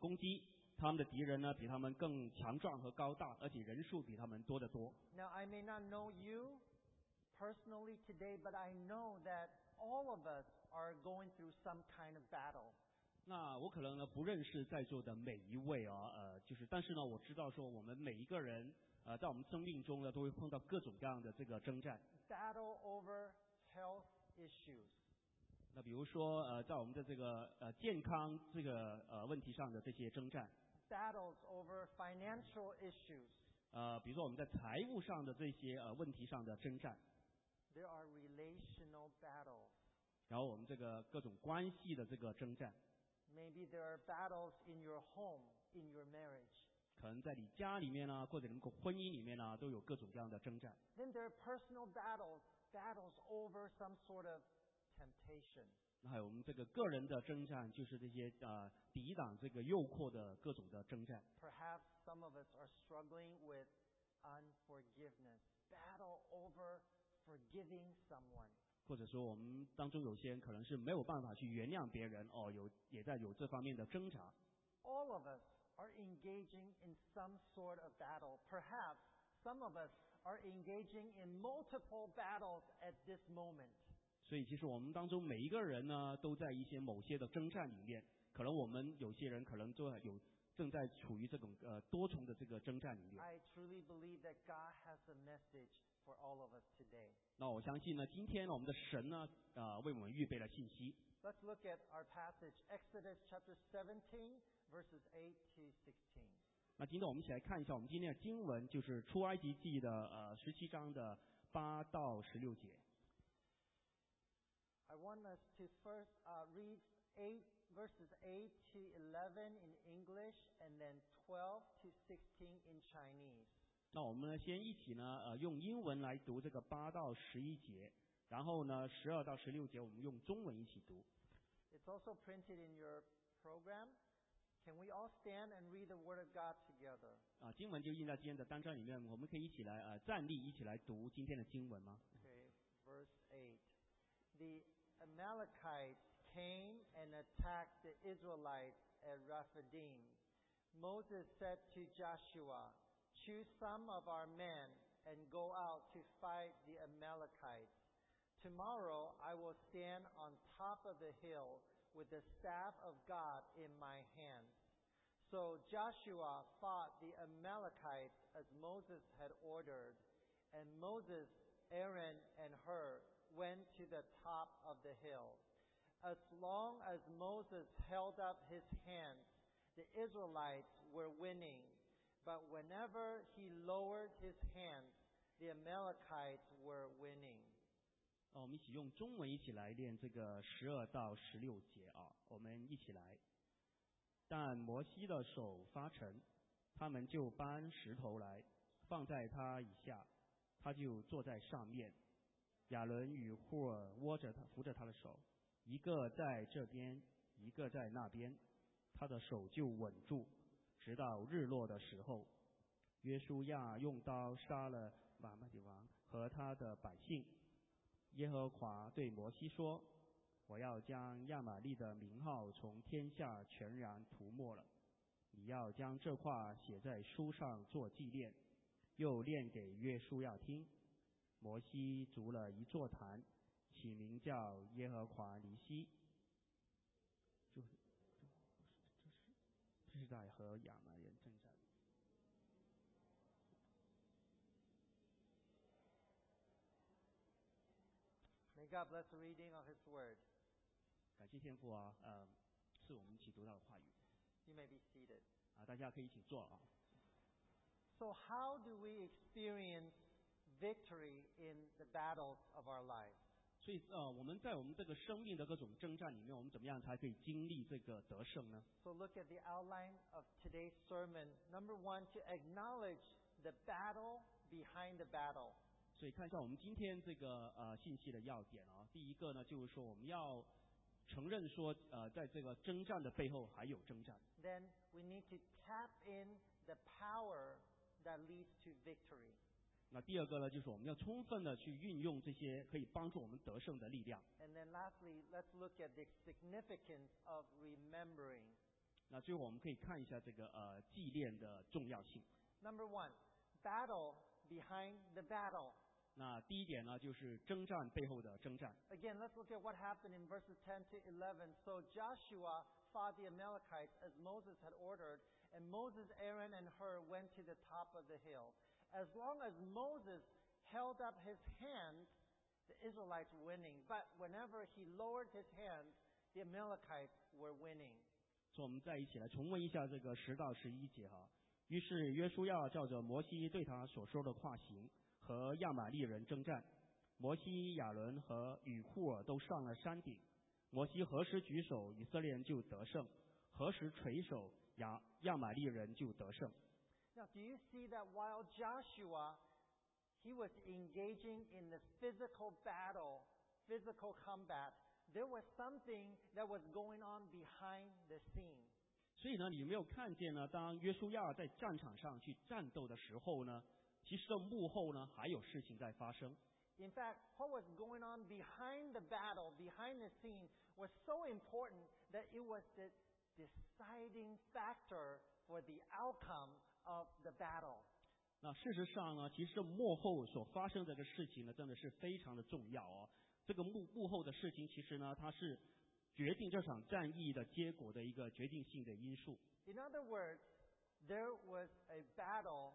攻击，他们的敌人呢比他们更强壮和高大，而且人数比他们多得多。 Now, I may not know you personally today, but I know that all of us are going through some kind of battle. 那我可能呢不认识在座的每一位啊，但是呢我知道说我们每一个人在我们生命中呢都会碰到各种各样的这个征战。 Battle over health issues. 那比如说在我们的这个健康这个问题上的这些征战。 Battles over financial issues. 比如说我们在财务上的这些问题上的征战。 There are relational battles. 然后我们这个各种关系的这个征战。 Maybe there are battles in your home, in your marriage. 可能在你家里面呢，或者你们婚姻里面呢，都有各种各样的征战。 Then there are personal battles, battles over some sort of temptation. 那还有我们这个个人的征战，就是这些抵挡这个诱惑的各种的征战。 Perhaps some of us are struggling with unforgiveness, battle over forgiving someone. 或者说我们当中有些人可能是没有办法去原谅别人也在有这方面的挣扎。 All of us are engaging in some sort of battle. Perhaps some of us are engaging in multiple battles at this moment. 所以其实我们当中每一个人呢，都在一些某些的征战里面。可能我们有些人可能正在处于这种多重的这个征战里面。 I truly believe that God has a message for all of us today. 那我相信呢，今天我们的神呢，为我们预备了信息。 Let's look at our passage, Exodus chapter 17, verses 8 to 16. 那今天我们一起来看一下我们今天的经文，就是出埃及记的17章的8到16节。 I want us to first read verses 8 to 11 in English and then 12 to 16 in Chinese. 那我们呢，先一起呢，用英文来读这个8到11节，然后呢，12到16节我们用中文一起读。 It's also printed in your program. Can we all stand and read the Word of God together? 经文就印在今天的单张里面，我们可以一起来站立，一起来读今天的经文吗？ Okay, verse 8. The Amalekites came and attacked the Israelites at Rephidim. Moses said to Joshua, "Choose some of our men and go out to fight the Amalekites. Tomorrow I will stand on top of the hill with the staff of God in my hand." So Joshua fought the Amalekites as Moses had ordered, and Moses, Aaron, and Hur went to the top of the hill. As long as Moses held up his hands, the Israelites were winning. But whenever he lowered his hands, the Amalekites were winning. 我们一起用中文一起来练这个12到16节啊，我们一起来。但摩西的手发沉，他们就搬石头来放在他以下，他就坐在上面。亚伦与户尔扶着他的手，一个在这边，一个在那边，他的手就稳住，直到日落的时候。约书亚用刀杀了玛末底王和他的百姓。耶和华对摩西说：“我要将亚玛力的名号从天下全然涂抹了。你要将这话写在书上做纪念，又念给约书亚听。”摩西筑了一座坛，起名叫耶和华尼西。这是在和亚玛人征战。 May God bless the reading of His Word. 感谢天父啊，是我们一起读到的话语。 You may be seated. 大家可以一起坐啊。 So how do we experience victory in the battles of our lives? 所以我们在我们这个生命的各种征战里面，我们怎么样才可以经历这个得胜呢？ So look at the outline of today's sermon. Number 1, to acknowledge the battle behind the battle. 所以看一下我们今天这个信息的要点啊。第一个呢，就是说我们要承认说在这个征战的背后还有征战。 Then we need to tap in the power that leads to victory. 那第二个呢，就是我们要充分的去运用这些可以帮助我们得胜的力量。 And then lastly, let's look at the significance of remembering. 那最后我们可以看一下这个祭炼的重要性。 Number one, battle behind the battle. 那第一点呢，就是征战背后的征战。 Again, let's look at what happened in verses 10 to 11. So Joshua fought the Amalekites as Moses had ordered, and Moses, Aaron, and Hur went to the top of the hill. As long as Moses held up his hands, the Israelites were winning. But whenever he lowered his hands, the Amalekites were winning. 所以我们再一起来重温一下这个10到11节哈。于是约书亚照着摩西对他所说的话行，和亚玛利人征战。摩西、亚伦和与户尔都上了山顶。摩西何时举手，以色列人就得胜；何时垂手，亚玛利人就得胜。 Now, do you see that while Joshua, he was engaging in the physical battle, physical combat, there was something that was going on behind the scene. 所以呢，你有没有看见呢？当约书亚在战场上去战斗的时候呢，其实幕后呢还有事情在发生。 In fact, what was going on behind the battle, behind the scene, was so important that it was the deciding factor for the outcome of the battle. 那事实上呢，其实幕后所发生这个事情呢，真的是非常的重要哦。这个幕后的事情，其实呢，它是决定这场战役的结果的一个决定性的因素。 In other words, there was a battle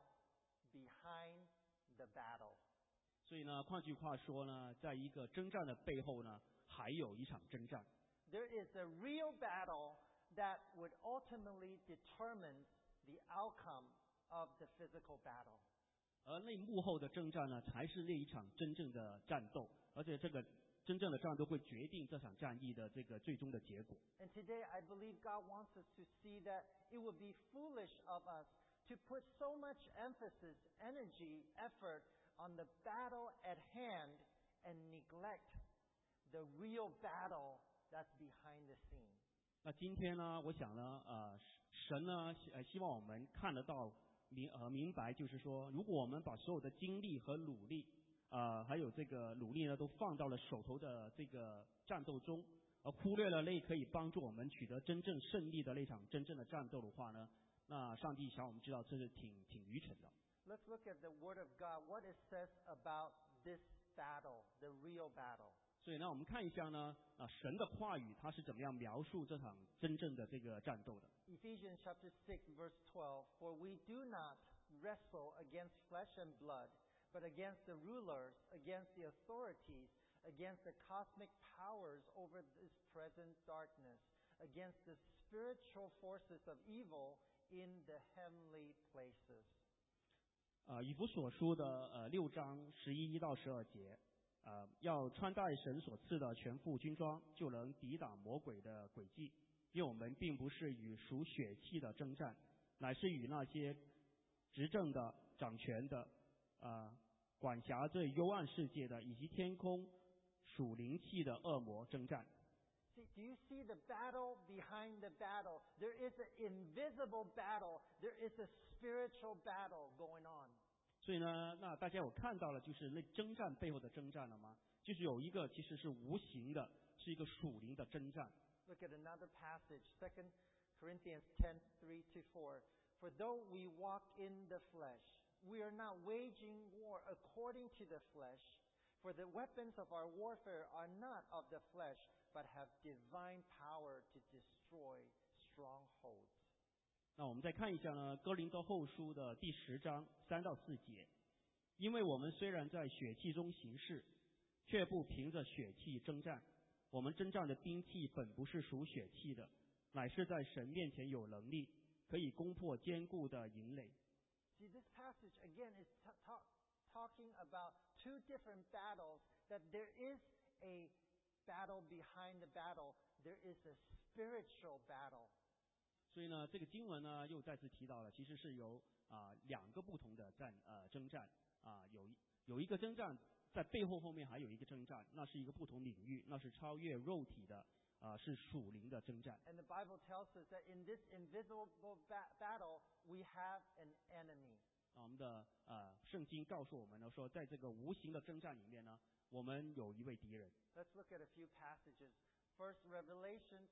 behind the battle. 所以呢，换句话说呢，在一个征战的背后呢，还有一场征战。 There is a real battle that would ultimately determine the outcome of the physical battle. 而那幕后的征战呢，才是那一场真正的战斗，而且这个真正的战斗会决定这场战役的这个最终的结果。 And today, I believe God wants us to see that it would be foolish of us to put so much emphasis, energy, effort on the battle at hand and neglect the real battle that's behind the scene. 那今天呢，我想呢，神呢，希望我们看得到明白，就是说，如果我们把所有的精力和努力，还有这个努力呢，都放到了手头的这个战斗中，而忽略了那可以帮助我们取得真正胜利的那场真正的战斗的话呢，那上帝想我们知道这是挺愚蠢的。 Let's look at the Word of God, what it says about this battle, the real battle. 所以呢，我们看一下呢，神的话语它是怎么样描述这场真正的这个战斗的。 Ephesians chapter 6, verse 12, For we do not wrestle against flesh and blood, but against the rulers, against the authorities, against the cosmic powers over this present darkness, against the spiritual forces of evil in the heavenly places. 以弗所书的6章11到12节，要穿戴神所赐的全副军装，就能抵挡魔鬼的诡计。因为我们并不是与属血气的征战，乃是与那些执政的、掌权的、管辖这幽暗世界的，以及天空属灵气的恶魔征战。 Do you see the battle behind the battle? There is an invisible battle. There is a spiritual battle going on. 所以呢，那大家有看到了，就是那征战背后的征战了吗？就是有一个其实是无形的，是一个属灵的征战。 Look at another passage, 2 Corinthians 10:3 to 4. For though we walk in the flesh, we are not waging war according to the flesh. For the weapons of our warfare are not of the flesh, but have divine power to destroy strongholds. 那我们再看一下呢，哥林多后书的第10章3到4节。因为我们虽然在血气中行事，却不凭着血气征战。我们征战的兵器本不是属血气的，乃是在神面前有能力，可以攻破坚固的营垒。 See, this passage again is talking about two different battles, that there is a battle behind the battle. There is a spiritual battle. 所以呢，这个经文呢又再次提到了，其实是由2个不同的征战有一个征战在背后面还有一个征战，那是一个不同领域，那是超越肉体的是属灵的征战。 And the Bible tells us that in this invisible battle, we have an enemy. 我们的圣经告诉我们呢，说在这个无形的征战里面呢，我们有一位敌人。 Let's look at a few passages. First, Revelation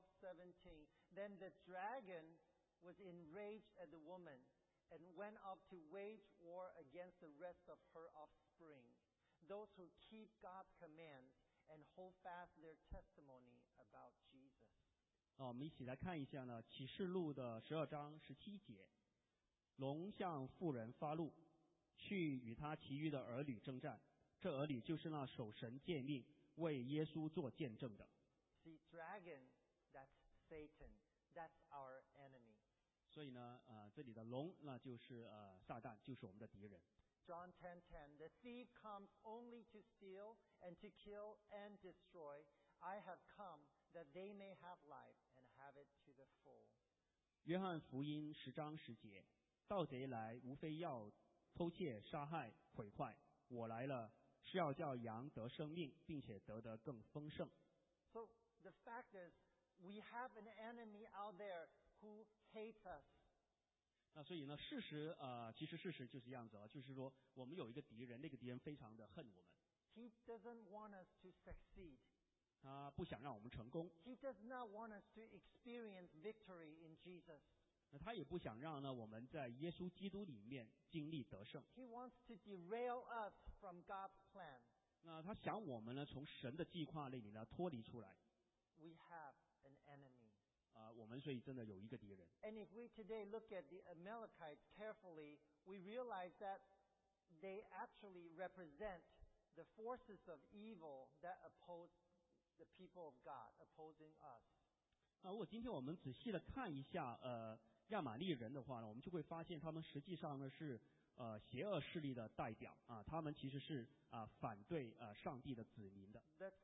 12:17. Then the dragon was enraged at the woman and went up to wage war against the rest of her offspring, those who keep God's commands and hold fast their testimony about Jesus. 我们一起来看一下呢，启示录的12章17节，龙向妇人发怒，去与他其余的儿女征战，这儿女就是那守神诫命、为耶稣做见证的。 See, dragon, that's Satan. That's our enemy. 所以呢，这里的龙那就是撒旦，就是我们的敌人。 John 10:10. The thief comes only to steal and to kill and destroy. I have come that they may have life and have it to the full. 约翰福音10章10节，盗贼来，无非要偷窃、杀害、毁坏。我来了，是要叫羊得生命，并且得的更丰盛。 So the fact is, we have an enemy out there who hates us. 那所以呢，其实事实就是这样子就是说，我们有一个敌人，那个敌人非常的恨我们。 He doesn't want us to succeed. 他不想让我们成功。 He does not want us to experience victory in Jesus. 那他也不想让呢我们在耶稣基督里面经历得胜。 He wants to derail us from God's plan. 那他想我们呢从神的计划里面呢脱离出来。 We have an enemy. 我们所以真的有一个敌人。 And if we today look at the Amalekites carefully, we realize that they actually represent the forces of evil that oppose the people of God, opposing us. 如果今天我们仔细的看一下亚玛力人的话呢，我们就会发现他们实际上呢是邪恶势力的代表他们其实是反对上帝的子民的。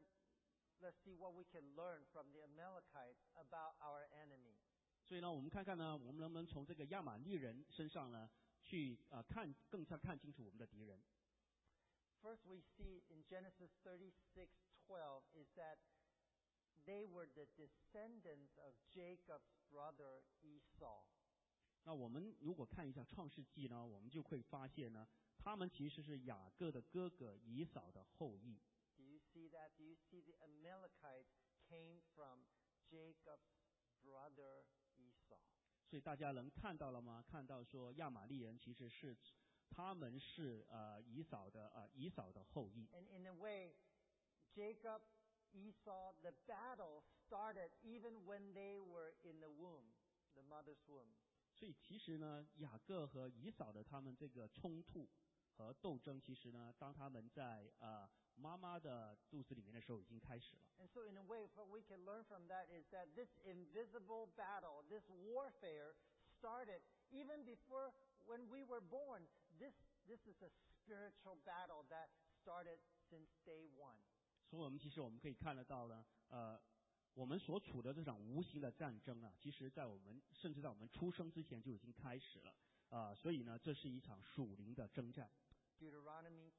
Let's see what we can learn from the Amalekites about our enemy. 所以呢，我们看看呢，我们能不能从这个亚玛力人身上呢，去更加看清楚我们的敌人。 First, we see in Genesis 36:12 is that they were the descendants of Jacob's brother Esau. 那我们如果看一下创世纪呢，我们就会发现呢，他们其实是雅各的哥哥以扫的后裔。 Do you see that? Do you see the Amalekites came from Jacob's brother Esau? 所以大家能看到了吗？看到说亚玛力人其实是他们是以扫的后裔。 And in a way, Jacob, Esau, the battle started even when they were in the womb, the mother's womb. 所以其实呢，雅各和以扫的他们这个冲突和斗争，其实呢，当他们在妈妈的肚子里面的时候已经开始了。 And so in a way, what we can learn from that is that this invisible battle, this warfare started even before when we were born. This is a spiritual battle that started since day one. 所以我们可以看得到呢，我们所处的这场无形的战争其实甚至在我们出生之前就已经开始了所以呢，这是一场属灵的征战。 Deuteronomy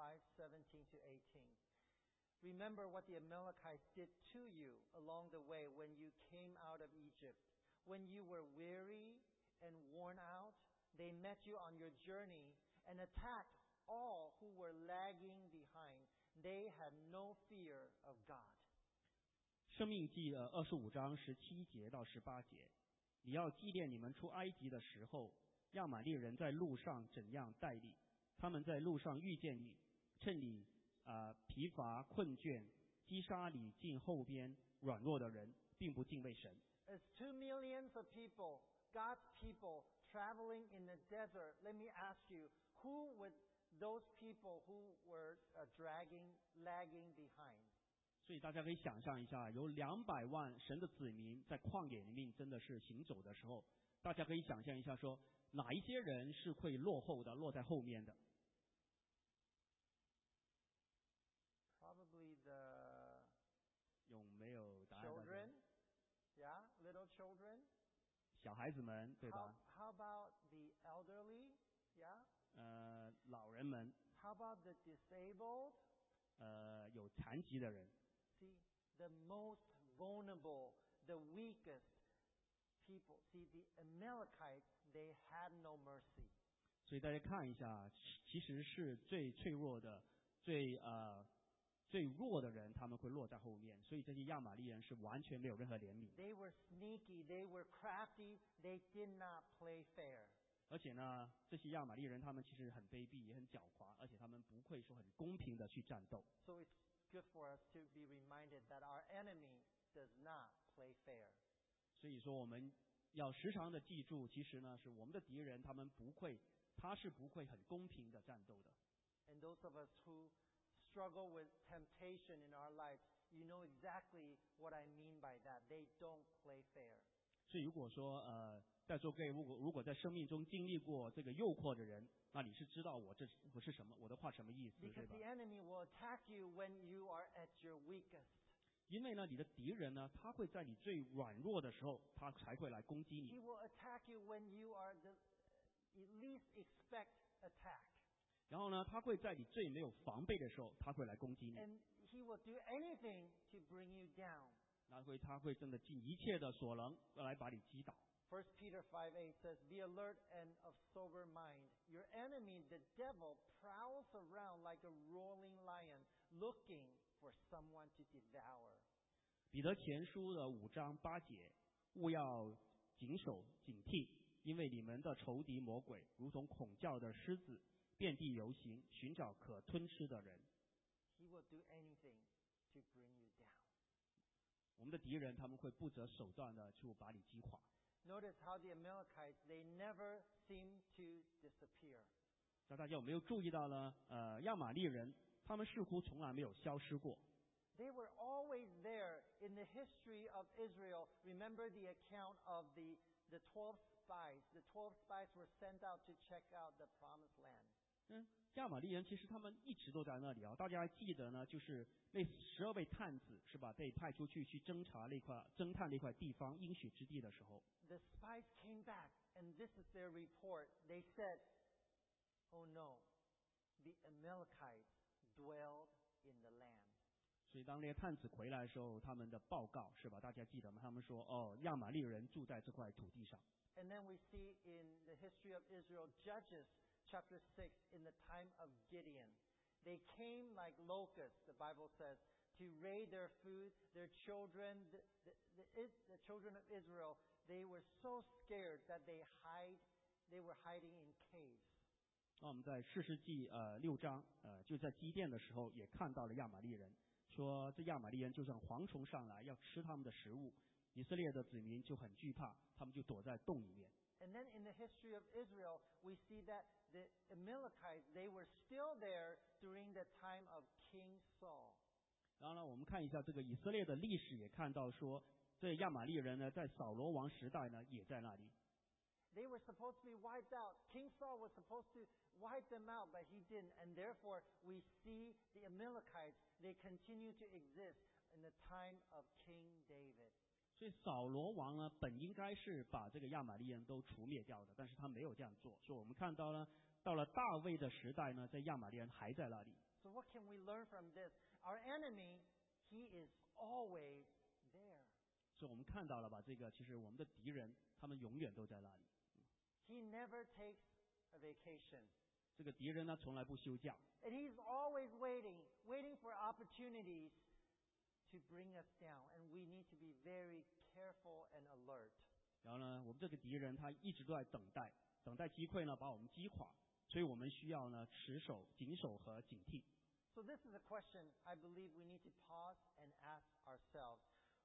25:17-18. Remember what the Amalekites did to you along the way when you came out of Egypt. When you were weary and worn out, they met you on your journey and attacked all who were lagging behind. They had no fear of God. 申命记25章17节到18节，你要纪念你们出埃及的时候，亚玛力人在路上怎样待你。他们在路上遇见你，趁你疲乏困倦，击杀你近后边软弱的人，并不敬畏神。 As 2 million of people, God's people, traveling in the desert, let me ask you, who would those people who were lagging behind? 所以大家可以想象一下，有200万神的子民在旷野里面真的是行走的时候，大家可以想象一下说，哪一些人是会落后的，落在后面的？ Probably the 有没有答案 children, yeah, little children. 小孩子们，对吧？ How about the elderly, yeah? 老人们。 How about the disabled? 有残疾的人。 See, the most vulnerable, the weakest people. See, the Amalekites, they had no mercy. 所以大家看一下，其实是最脆弱的、最最弱的人他们会落在后面，所以这些亚玛力人是完全没有任何怜悯。 They were sneaky, they were crafty, they did not play fair. 而且呢，这些亚玛力人他们其实很卑鄙，也很狡猾，而且他们不会说很公平的去战斗。 So it's good for us to be reminded that our enemy does not play fair. 所以说我们要时常的记住，其实呢是我们的敌人，他是不会很公平的战斗的。 And those of us who struggle with temptation in our lives, you know exactly what I mean by that. They don't play fair. 所以如果说在座各位如果在生命中经历过这个诱惑的人，那你是知道我是什么，我的话什么意思，对 Because 吧 the？ enemy will attack you when you are at your weakest. 因为呢，你的敌人呢，他会在你最软弱的时候，他才会来攻击 He 你。 will attack you when you are you least expect attack. 然后呢，他会在你最没有防备的时候，他会来攻击你。 And he will do anything to bring you down. 他会真的尽一切的所能来把你击倒。 1 Peter 5:8 says, Be alert and of sober mind. Your enemy, the devil, prowls around like a roaring lion, looking for someone to devour. 彼得前书的5章8节，务要谨守警惕，因为你们的仇敌魔鬼如同恐叫的狮子，遍地游行，寻找可吞吃的人。 He will do anything to bring you down. 我们的敌人他们会不择手段的去把你击垮。 Notice how the Amalekites, they never seem to disappear. 那大家有没有注意到呢？亚玛力人他们似乎从来没有消失过。 They were always there in the history of Israel. Remember the account of the 12 spies. The 12 spies were sent out to check out the promised land. 亚玛力人其实他们一直都在那里啊，大家还记得呢，就是那12位探子是吧，被派出去侦探那块地方应许之地的时候， The spies came back, and this is their report. They said, Oh no, the Amalekites dwelled in the land. 所以当那些探子回来的时候，他们的报告是吧，大家记得吗？他们说亚玛力人住在这块土地上。 And then we see in the history of Israel, Judges chapter 6, in the time of Gideon. They came like locusts, the Bible says, to raid their food, their children, the children of Israel. They were so scared that they were hiding in caves. 那我们在士师记6章就在基甸的时候也看到了亚玛力人，说这亚玛力人就像蝗虫上来要吃他们的食物，以色列的子民就很惧怕，他们就躲在洞里面。 And then in the history of Israel, we see that the Amalekites, they were still there during the time of King Saul. 然后呢，我们看一下这个以色列的历史，也看到说，这亚玛力人呢，在扫罗王时代呢，也在那里。 They were supposed to be wiped out. King Saul was supposed to wipe them out, but he didn't. And therefore, we see the Amalekites, they continue to exist in the time of King David. 所以扫罗王呢，本应该是把这个亚玛力人都除灭掉的，但是他没有这样做。所以我们看到呢，到了大卫的时代呢，这亚玛力人还在那里。 So what can we learn from this? Our enemy, he is always there. 所以我们看到了吧，这个其实我们的敌人，他们永远都在那里。 He never takes a vacation. 这个敌人呢，从来不休假， And he's always waiting for opportunities to bring us down. And we need to be very careful and alert. 然后呢，我们这个敌人他一直都在等待机会呢，把我们击垮。所以我们需要呢，谨守和警惕。 So this is a question I believe we need to pause and ask ourselves.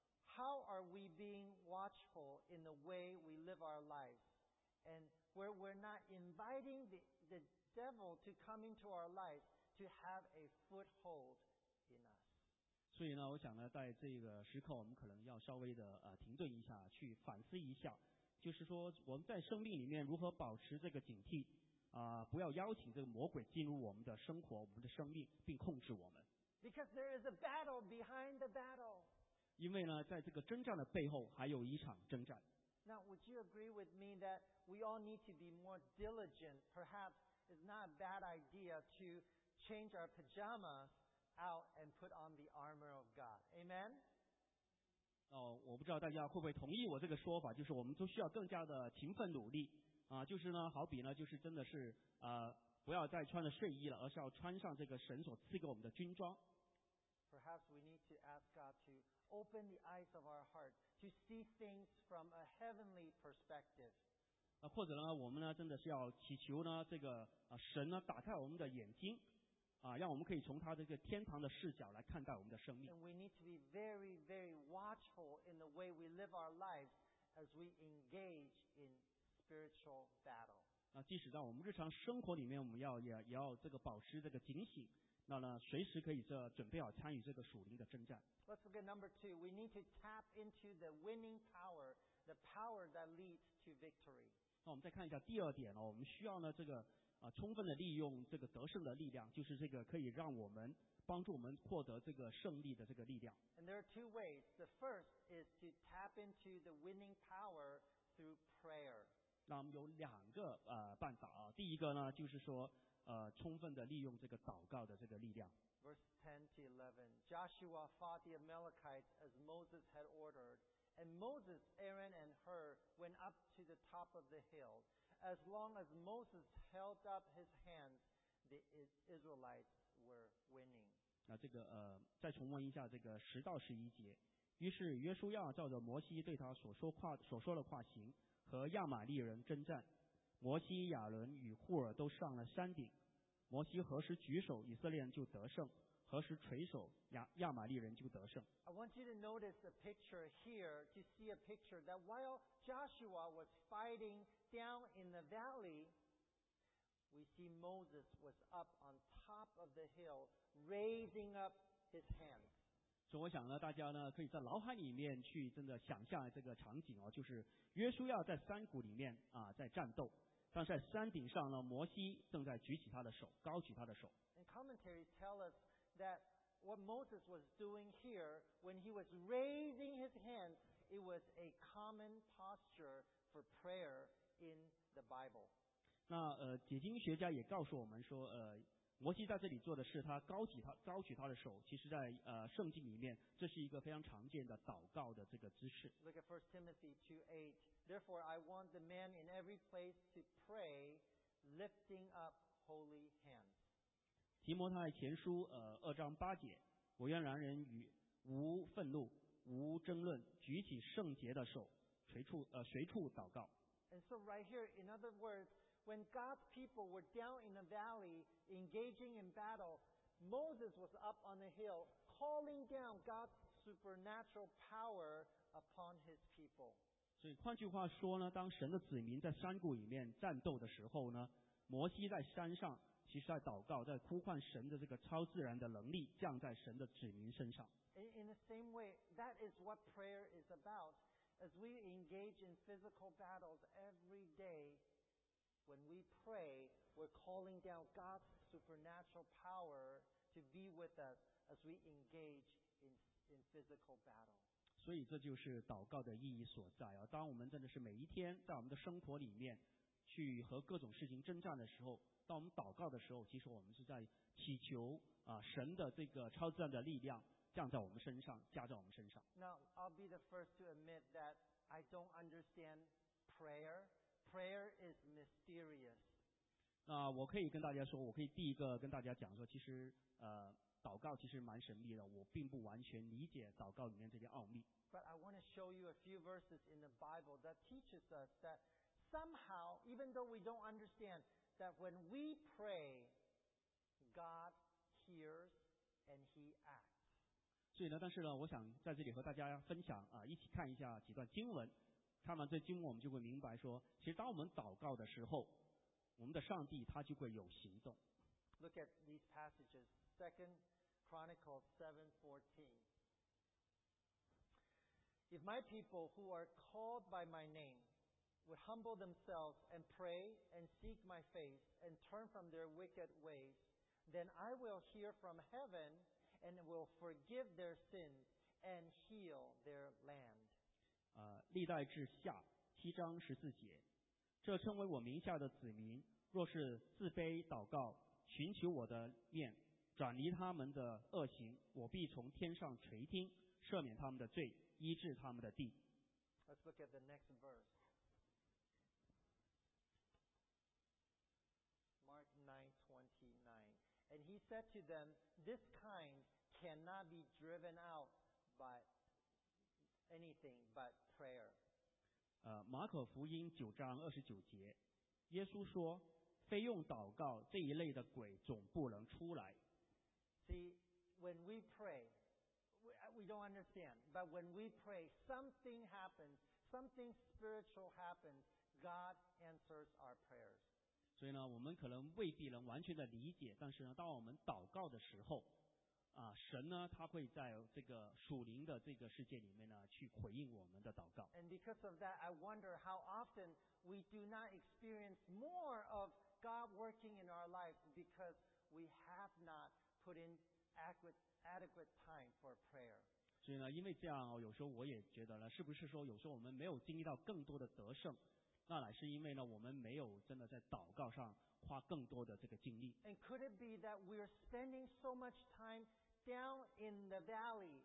How are we being watchful in the way we live our lives? And where we're not inviting the devil to come into our lives to have a foothold in us. 所以呢，我想呢，在这个时刻，我们可能要稍微的停顿一下，去反思一下，就是说我们在生命里面如何保持这个警惕不要邀请这个魔鬼进入我们的生活、我们的生命，并控制我们。 Because there is a battle behind the battle. 因为呢，在这个征战的背后，还有一场征战。 Now, would you agree with me that we all need to be more diligent? Perhaps it's not a bad idea to change our pajamas out and put on the armor of God. Amen? 我不知道大家会不会同意我这个说法，就是我们都需要更加的勤奋努力就是呢，好比呢，就是真的是不要再穿着睡衣了，而是要穿上这个神所赐给我们的军装。 Perhaps we need to ask God to open the eyes of our heart to see things from a heavenly perspective. 或者呢，我们呢真的是要祈求呢，这个神呢打开我们的眼睛，让我们可以从他这个天堂的视角来看待我们的生命。 And we need to be very, very watchful in the way we live our lives as we engage in spiritual battle. 即使在我们日常生活里面，我们也要这个保持这个警醒，那呢随时可以准备好参与这个属灵的征战。 Let's look at number 2. We need to tap into the winning power, the power that leads to victory. 那我们再看一下第二点我们需要呢这个充分的利用这个得胜的力量，就是这个可以让我们帮助我们获得这个胜利的这个力量。 And there are 2 ways. The first is to tap into the winning power through prayer. 那我们有2个办法第一个呢就是说充分的利用这个祷告的这个力量。 Verse 10 to 11. Joshua fought the Amalekites as Moses had ordered, and Moses, Aaron, and Hur went up to the top of the hill. As long as Moses held up his hands, the Israelites were winning. 这个再重温一下这个10到11节。于是约书亚照着摩西对他所说的话行，和亚玛利人征战。摩西、亚伦与户尔都上了山顶。摩西何时举手，以色列人就得胜；何时垂手，亚玛利人就得胜。 I want you to notice a picture here, to see a picture that while Joshua was fighting down in the valley, we see Moses was up on top of the hill, raising up his hands. 所以我想呢，大家呢可以在脑海里面去真的想象这个场景就是约书亚在山谷里面在战斗，但是在山顶上呢，摩西正在举起他的手，高举他的手。 And commentaries tell us that what Moses was doing here, when he was raising his hands, it was a common posture for prayer in the Bible. 那解经学家也告诉我们说，摩西在这里做的是他高举他的手，其实在圣经里面这是一个非常常见的祷告的这个姿势。 Look at 1 Timothy 2:8. Therefore I want the men in every place to pray, lifting up holy hands. 提摩太前书2章8节，我愿男人无愤怒，无争论，举起圣洁的手，随处祷告。 And so right here, in other words, when God's people were down in the valley engaging in battle, Moses was up on the hill calling down God's supernatural power upon his people. 所以换句话说呢，当神的子民在山谷里面战斗的时候呢，摩西在山上其实在祷告，在呼唤神的这个超自然的能力降在神的子民身上。 In the same way, that is what prayer is about. As we engage in physical battles every day, when we pray, we're calling down God's supernatural power to be with us as we engage in physical battle. 所以这就是祷告的意义所在当我们真的是每一天在我们的生活里面去和各种事情征战的时候，当我们祷告的时候，其实我们是在祈求神的这个超自然的力量降在我们身上，加在我们身上。 Now, I'll be the first to admit that I don't understand prayer. Prayer is mysterious. 我可以跟大家说，我可以第一个跟大家讲说，其实祷告其实蛮神秘的，我并不完全理解祷告里面这些奥秘。 But I want to show you a few verses in the Bible that teaches us that somehow, even though we don't understand, that when we pray, God hears and He acts. 所以呢，但是呢，我想在这里和大家分享一起看一下几段经文。看完这经文，我们就会明白说，其实当我们祷告的时候，我们的上帝他就会有行动。 Look at these passages. 2 Chronicles 7:14. If my people who are called by my name would humble themselves and pray and seek my face and turn from their wicked ways, then I will hear from heaven and will forgive their sins and heal their land. 历代志下7章14节，这称为我名下的子民，若是自卑祷告，寻求我的面，转离他们的恶行，我必从天上垂听，赦免他们的罪，医治他们的地。 Let's look at the next verse. Mark 9:29. And he said to them, this kind cannot be driven out by anything but prayer. 马可福音9章29节，耶稣说，非用祷告这一类的鬼总不能出来。 See, when we pray, we don't understand, but when we pray, something happens, something spiritual happens. God answers our prayers. 所以呢，我们可能未必能完全的理解，但是呢，当我们祷告的时候，神呢，他会在这个属灵的这个世界里面呢，去回应我们的祷告。 And because of that, I wonder how often we do not experience more of God working in our lives because we have not put in adequate time for prayer. 所以呢，因为这样有时候我也觉得呢，是不是说有时候我们没有经历到更多的得胜，那乃是因为呢，我们没有真的在祷告上花更多的这个精力。 And could it be that we're spending so much time down in the valley,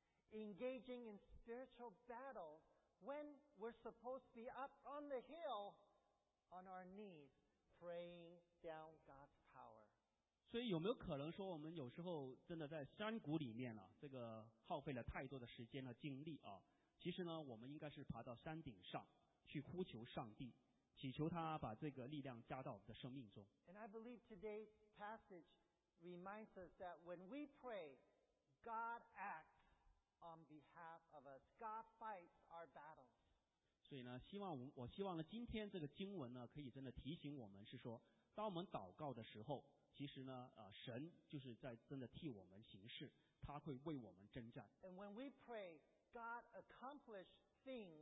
engaging in spiritual battles, when we're supposed to be up on the hill, on our knees, praying down God's power? 所以有没有可能说，我们有时候真的在山谷里面这个耗费了太多的时间和精力其实呢，我们应该是爬到山顶上去呼求上帝，祈求他把这个力量加到我们的生命中。 And I believe today's passage reminds us that when we pray, God acts on behalf of us. God fights our battles. 所以呢，我希望呢，今天这个经文呢，可以真的提醒我们，是说，当我们祷告的时候，其实呢，神就是在真的替我们行事，他会为我们征战。 And when we pray, God accomplishes things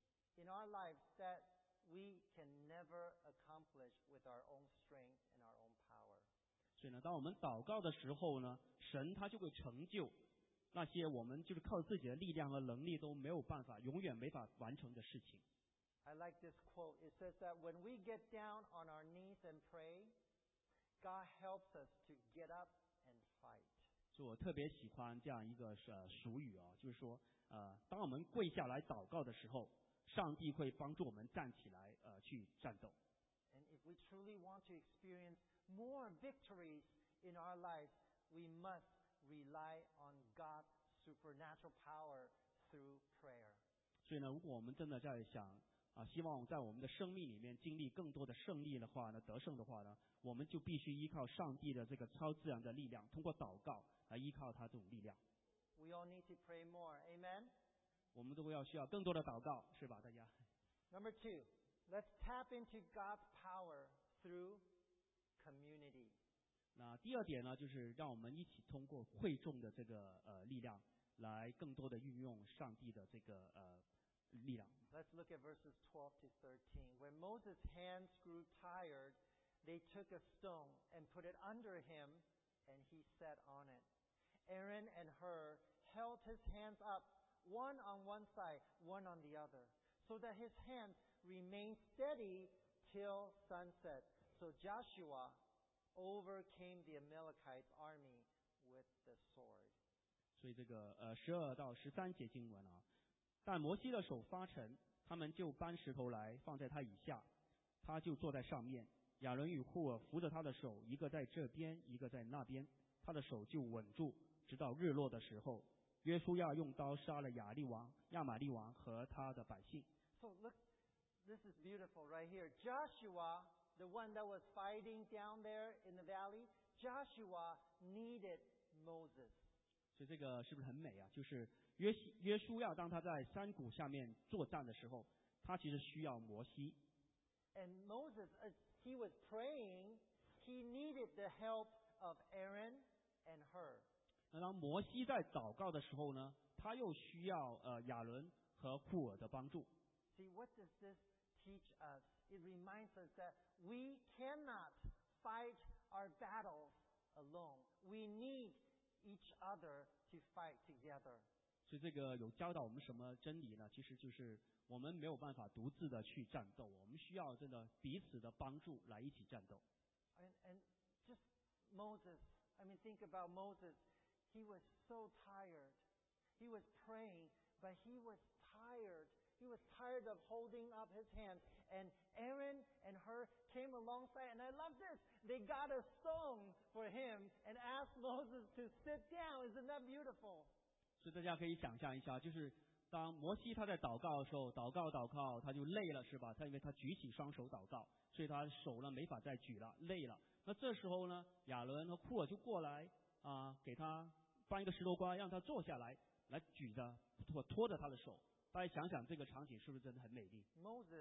in our lives that we can never accomplish with our own strength and our own power. 所以呢，当我们祷告的时候呢，神他就会成就那些我们就是靠自己的力量和能力都没有办法，永远没法完成的事情。 I like this quote. It says that when we get down on our knees and pray, God helps us to get up and fight. 所以我特别喜欢这样一个俗语就是说当我们跪下来祷告的时候，上帝会帮助我们站起来去战斗。 And if we truly want to experience more victories in our lives, we must rely on God's supernatural power through prayer. 所以呢，如果我们真的在想希望在我们的生命里面经历更多的胜利的话呢，得胜的话呢，我们就必须依靠上帝的这个超自然的力量，通过祷告来依靠他这种力量。 We all need to pray more. Amen? 我们都需要更多的祷告，是吧，大家？ Number 2, let's tap into God's power through community. 那第二点呢，就是让我们一起通过会众的这个力量，来更多的运用上帝的这个力量。 Let's look at verses 12 to 13. When Moses' hands grew tired, they took a stone and put it under him, and he sat on it. Aaron and Hur held his hands up, one on one side, one on the other, so that his hands remained steady till sunset. So Joshua overcame the Amalekite army with the sword. 所以这个12到13节经文但摩西的手发沉，他们就搬石头来放在他以下，他就坐在上面。亚伦与户尔扶着他的手，一个在这边，一个在那边，他的手就稳住，直到日落的时候，约书亚用刀杀了亚玛利王和他的百姓。 So look, this is beautiful right here. Joshua, the one that was fighting down there in the valley, Joshua needed Moses. 所以这个是不是很美啊？就是约书亚当他在山谷下面作战的时候，他其实需要摩西。 And Moses, as he was praying, he needed the help of Aaron and Hur. 那当摩西在祷告的时候呢，他又需要亚伦和户尔的帮助。 See, what does this teach us? It reminds us that we cannot fight our battles alone. We need each other to fight together. 所以这个有教导我们什么真理呢？其实就是我们没有办法独自的去战斗，我们需要真的彼此的帮助来一起战斗。 And just Moses, I mean, think about Moses. He was so tired. He was praying, but he was tired. He was tired of holding up his hands. And Aaron and Hur came alongside. And I about this? They got a stone for him and asked Moses to sit down. Isn't that beautiful? 所以大家可以想象一下，就是当摩西他在祷告的时候，祷告，他就累了，是吧？他因为他举起双手祷告，所以他手呢没法再举了，累了。那这时候呢，亚伦和库尔就过来给他搬一个石头瓜，让他坐下来，来举着拖着他的手。大家想想这个场景是不是真的很美丽？ Moses,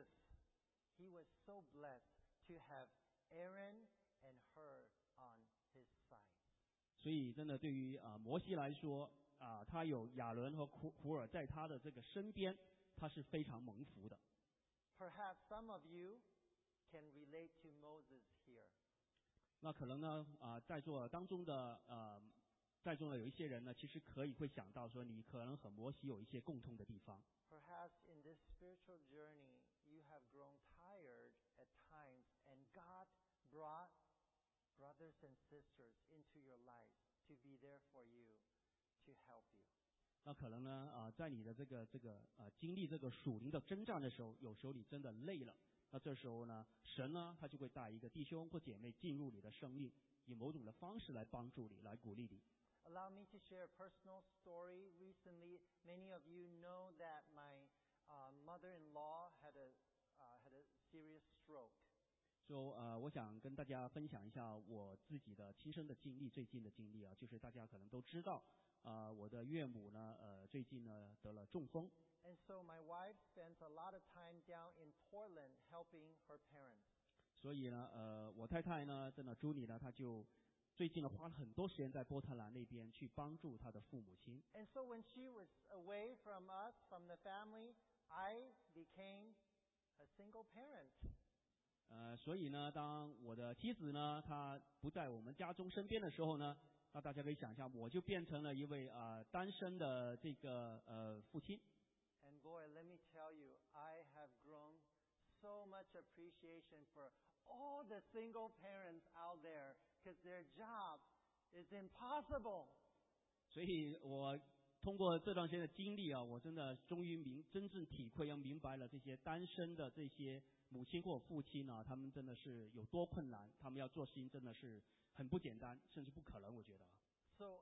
he was so blessed to have Aaron and Hur on his side. 所以真的对于摩西来说他有亚伦和库尔在他的这个身边，他是非常蒙福的。 Perhaps some of you can relate to Moses here. 那可能呢在座当中的有一些人呢，其实会想到说，你可能和摩西有一些共通的地方。 Perhaps in this spiritual journey, you have grown tired at times, and God brought brothers and sisters into your life to be there for you, to help you. 那可能呢在你的这个经历这个属灵的征战的时候，有时候你真的累了，那这时候呢，神呢他就会带一个弟兄或姐妹进入你的生命，以某种的方式来帮助你，来鼓励你。 Allow me to share a personal story. Recently, many of you know that my mother-in-law had a serious stroke. 我想跟大家分享一下我自己的亲身的经历，最近的经历就是大家可能都知道我的岳母呢最近呢得了中风。 And so my wife spends a lot of time down in Portland helping her parents. 所以呢我太太呢真的朱妮呢，她就最近呢花了很多时间在波特兰那边去帮助她的父母亲。 And so when she was away from us, from the family, I became a single parent. 所以呢，当我的妻子呢，她不在我们家中身边的时候呢，那大家可以想象，我就变成了一位单身的这个父亲。 And boy, let me tell you, I have grown so much appreciation for all the single parents out there, because their job is impossible. 所以我通过这段时间的经历我真的终于真正体会明白了这些单身的这些母亲或父亲他们真的是有多困难，他们要做事情真的是很不简单，甚至不可能，我觉得。 So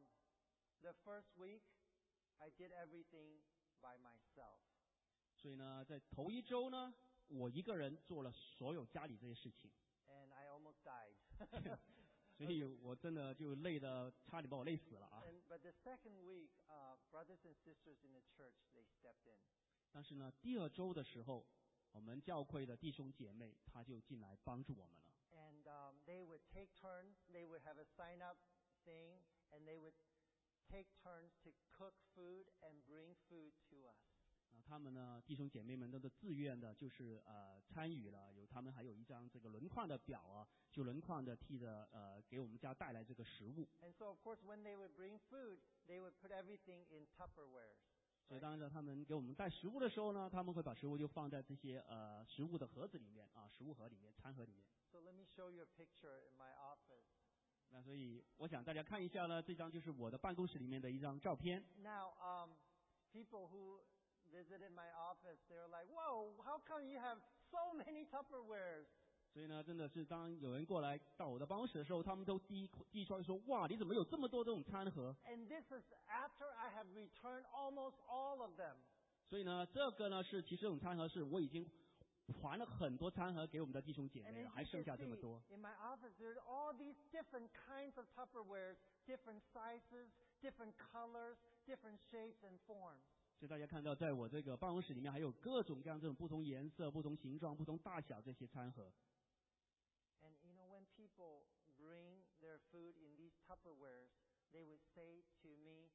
the first week, I did everything by myself. 所以呢，在头一周呢，我一个人做了所有家里这些事情。 And I almost died. 所以我真的就累得差点把我累死了 But the second week, brothers and sisters in the church, they stepped in. 但是呢，第二周的时候，我们教会的弟兄姐妹他就进来帮助我们了。 And they would take turns. They would have a sign-up thing, and they would take turns to cook food and bring food to us. 他们呢，弟兄姐妹们都是自愿的，就是参与了，他们还有一张这个轮矿的表就轮矿的替着给我们家带来这个食物。 And so, of course, when they would bring food, they would put everything in Tupperwares. 所以当然他们给我们带食物的时候呢，他们会把食物就放在这些食物的盒子里面食物盒里面、餐盒里面。 So let me show you a picture in my office. 那所以我想大家看一下呢，这张就是我的办公室里面的一张照片。 Now, people who visited my office, they were like, "Whoa, how come you have so many Tupperwares?" 所以呢，真的是当有人过来到我的办公室的时候，他们都第一双说：“哇，你怎么有这么多这种餐盒？” And this is after I have returned almost all of them. 所以呢，这个呢其实这种餐盒是我已经还了很多餐盒给我们的弟兄姐 And 妹 as 了， you 还剩下 can 这么 see, 多。 in my office, there's all these different kinds of Tupperwares, different sizes, different colors, different shapes and forms. 所以大家看到，在我这个办公室里面还有各种各样这种不同颜色、不同形状、不同大小这些餐盒。 And you know, when people bring their food in these Tupperwares, they would say to me,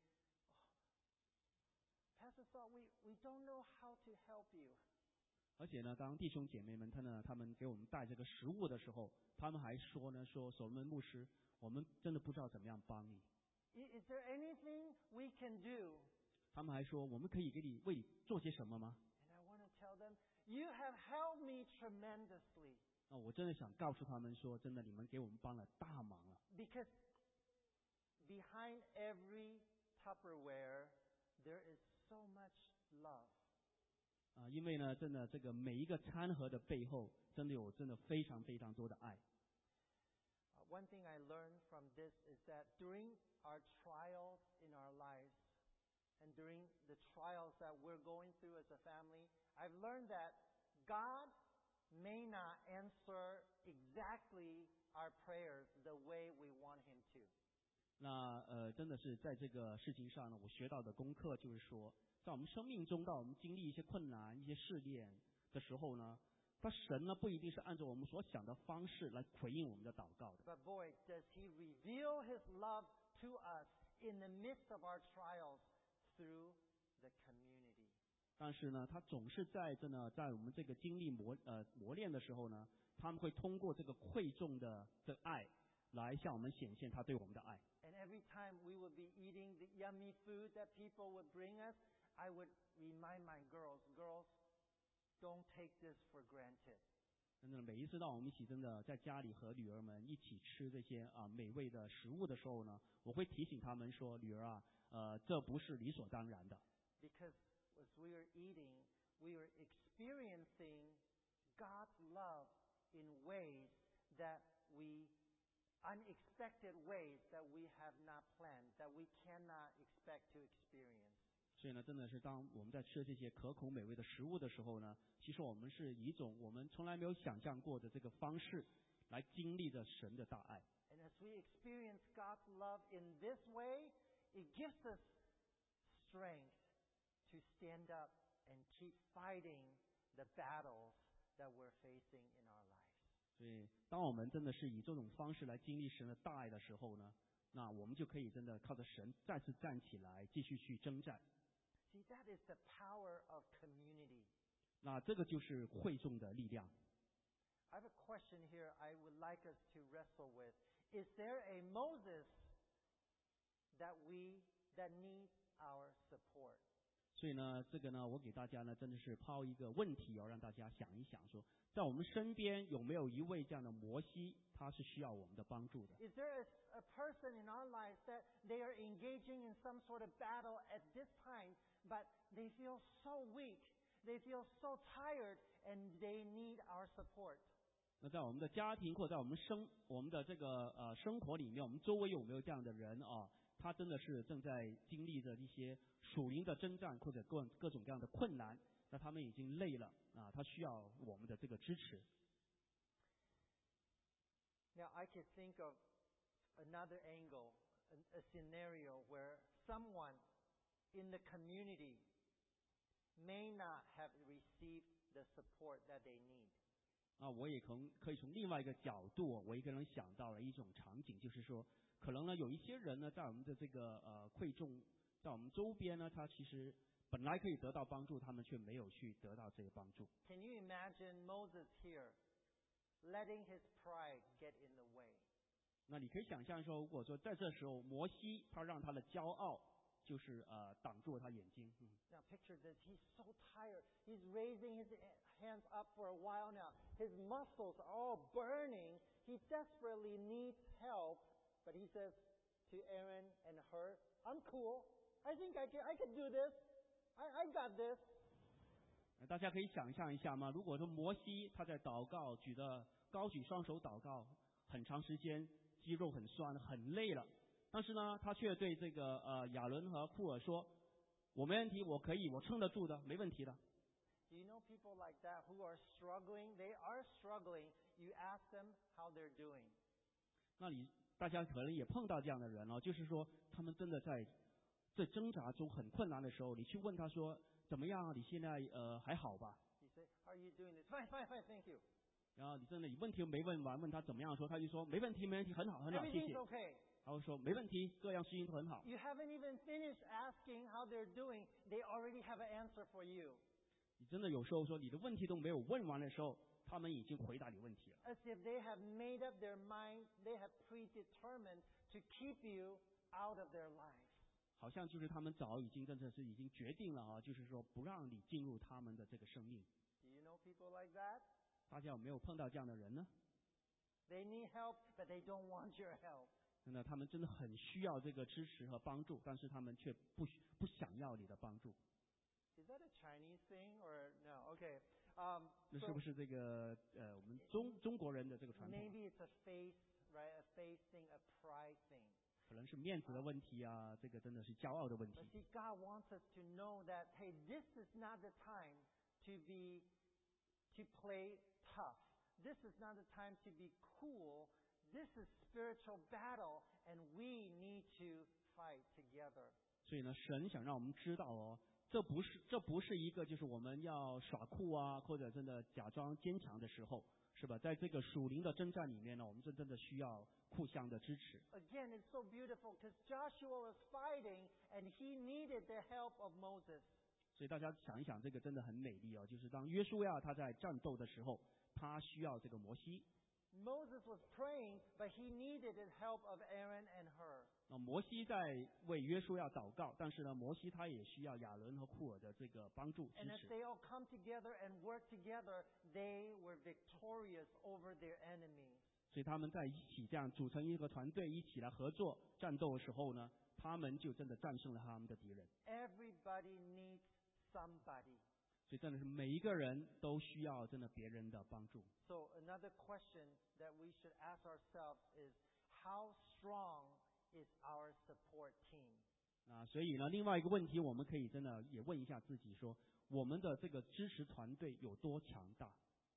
"Pastor Saul, we don't know how to help you." 而且呢，当弟兄姐妹们他们给我们带这个食物的时候，他们还说所罗门牧师，我们真的不知道怎么样帮你。 Is there anything we can do? 他们还说，我们可以为你做些什么吗？ And I want to tell them, you have helped me tremendously. 那我真的想告诉他们说，真的，你们给我们帮了大忙了。 Because behind every Tupperware, there is so much love. 因为呢，真的这个每一个餐盒的背后，真的非常非常多的爱。 one thing I learned from this is that during our trials in our lives and during the trials that we're going through as a family, I've learned that God may not answer exactly our prayers the way we want Him to. 那真的是在这个事情上呢，我学到的功课就是说，在我们生命中，当我们经历一些困难、一些试炼的时候呢，神呢不一定是按照我们所想的方式来回应我们的祷告的。 But boy, does He reveal His love to us in the midst of our trials through the community. 但是呢，他总是在我们这个经历磨练的时候呢，他们会通过这个贵重的爱来向我们显现他对我们的爱。 And every time we would be eating the yummy food that people would bring us, I would remind my girls, don't take this for granted. 真的，每一次当我们一起真的在家里和女儿们一起吃这些美味的食物的时候呢，我会提醒他们说，女儿啊，这不是理所当然的。 Because as we were eating, we were experiencing God's love in ways that unexpected ways that we have not planned, that we cannot expect to experience. 所以呢，真的是当我们在吃这些可口美味的食物的时候呢，其实我们是以一种我们从来没有想象过的这个方式来经历着神的大爱。 And as we experience God's love in this way, it gives us strength to stand up and keep fighting the battles that we're facing in our lives. 所以，当我们真的是以这种方式来经历神的大爱的时候呢，那我们就可以真的靠着神再次站起来，继续去征战。 See, that is the power of community. 那这个就是会众的力量。 I have a question here I would like us to wrestle with. Is there a Moses that needs our support? 所以呢，这个呢，我给大家呢，真的是抛一个问题，让大家想一想说，在我们身边有没有一位这样的摩西，他是需要我们的帮助的。 Is there a person in our lives that they are engaging in some sort of battle at this time, but they feel so weak, they feel so tired, and they need our support? 那在我们的家庭或者在我们的这个生活里面，我们周围有没有这样的人啊？他真的是正在经历着一些属灵的征战或者各种各样的困难，那他们已经累了啊，他需要我们的这个支持。 Now I can think of another angle, a scenario where someone in the community may not have received the support that they need. 啊，我也可以从另外一个角度，我一个人想到了一种场景，就是说，可能呢有一些人呢，在我们的这个会众，在我们周边呢，他其实本来可以得到帮助，他们却没有去得到这个帮助。 Can you imagine Moses here letting his pride get in the way? 那你可以想象说，如果说在这时候，摩西他让他的骄傲就是挡住了他眼睛。 Now picture this, he's so tired. He's raising his hands up for a while now. His muscles are all burning. He desperately needs help, but he says to Aaron and Hur, I'm cool. I think I can do this. I got this. 大家可以想象一下吗？如果说摩西他在祷告，高举双手祷告很长时间，肌肉很酸很累了，但是呢他却对这个亚伦和库尔说，我没问题，我可以，我撑得住的，没问题的。 Do you know people like that who are struggling? They are struggling. You ask them how they're doing. 那大家可能也碰到这样的人哦，就是说他们真的在挣扎中很困难的时候，你去问他说怎么样？你现在还好吧？ You say, how are you doing this? Fine, fine, fine, thank you. 然后你问题没问完，问他怎么样说，他就说没问题，没问题，很好，很好，谢谢。 Everything's okay. 然后说没问题，各样事情都很好。 You haven't even finished asking how they're doing. They already have an answer for you. 你真的有时候说你的问题都没有问完的时候，他们已经回答你问题了。 As if they have made up their mind, they have predetermined to keep you out of their life. 好像就是他们早已经真的是已经决定了啊，就是说不让你进入他们的这个生命。 Do you know people like that? 大家有没有碰到这样的人呢？ They need help, but they don't want your help. 真的，他们真的很需要这个支持和帮助，但是他们却不想要你的帮助。 Is that a Chinese thing or no? Okay. 那是不是这个我们中国人的这个传统？ Maybe it's a faith right, facing a pride thing. 可能是面子的问题啊，这个真的是骄傲的问题。 But see, God wants us to know that, hey, this is not the time to play tough. This is not the time to be cool. This is spiritual battle, and we need to fight together. 所以呢，神想让我们知道哦，这不是一个就是我们要耍酷啊，或者真的假装坚强的时候，是吧？在这个属灵的征战里面呢，我们真的需要互相的支持。 Again, it's so beautiful because Joshua was fighting, and he needed the help of Moses. 所以大家想一想，这个真的很美丽哦。就是当约书亚他在战斗的时候，他需要这个摩西。 Moses was praying, but he needed the help of Aaron and Hur. 那摩西在为约书亚祷告，但是呢，摩西他也需要亚伦和库尔的这个帮助支 And as 持。 they all come together and work together, they were victorious over their enemies. 所以他们在一起这样组成一个团队，一起来合作战斗的时候呢，他们就真的战胜了他们的敌人。 Everybody needs somebody. 所以真的是每一个人都需要真的别人的帮助。 So another question that we should ask ourselves is, how strong is our support team? 所以呢，另外一个问题，我们可以真的也问一下自己说，我们的这个支持团队有多强大？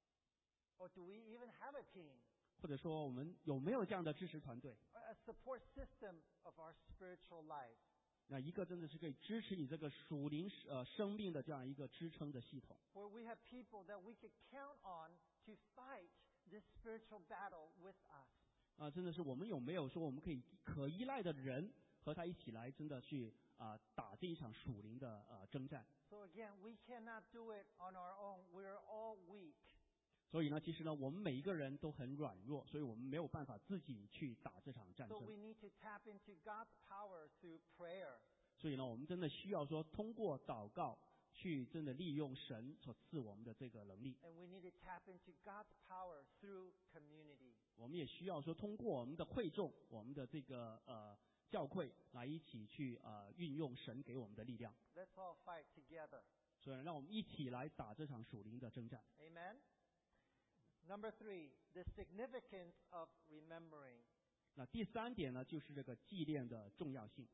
Or do we even have a team? 或者说我们有没有这样的支持团队？ Or a support system of our spiritual life? 那一个真的是可以支持你这个属灵生命的这样一个支撑的系统。 Where we have people that we could count on to fight this spiritual battle with us. 真的是我们有没有说我们可依赖的人和他一起来真的去打这一场属灵的征战。 So again, we cannot do it on our own. We're all weak. 所以呢，其实呢，我们每一个人都很软弱，所以我们没有办法自己去打这场战 So 争。 we need to tap into God's power through prayer. 所以呢，我们真的需要说通过祷告去真的利用神所赐我们的这个能力。 And we need to tap into God's power through community. 我们也需要说通过我们的会众，我们的这个教会来一起去运用神给我们的力量。 Let's all fight together. 所以让我们一起来打这场属灵的征战。 Amen? Number 3, the significance of remembering. 那第三点呢，就是这个纪念的重要性。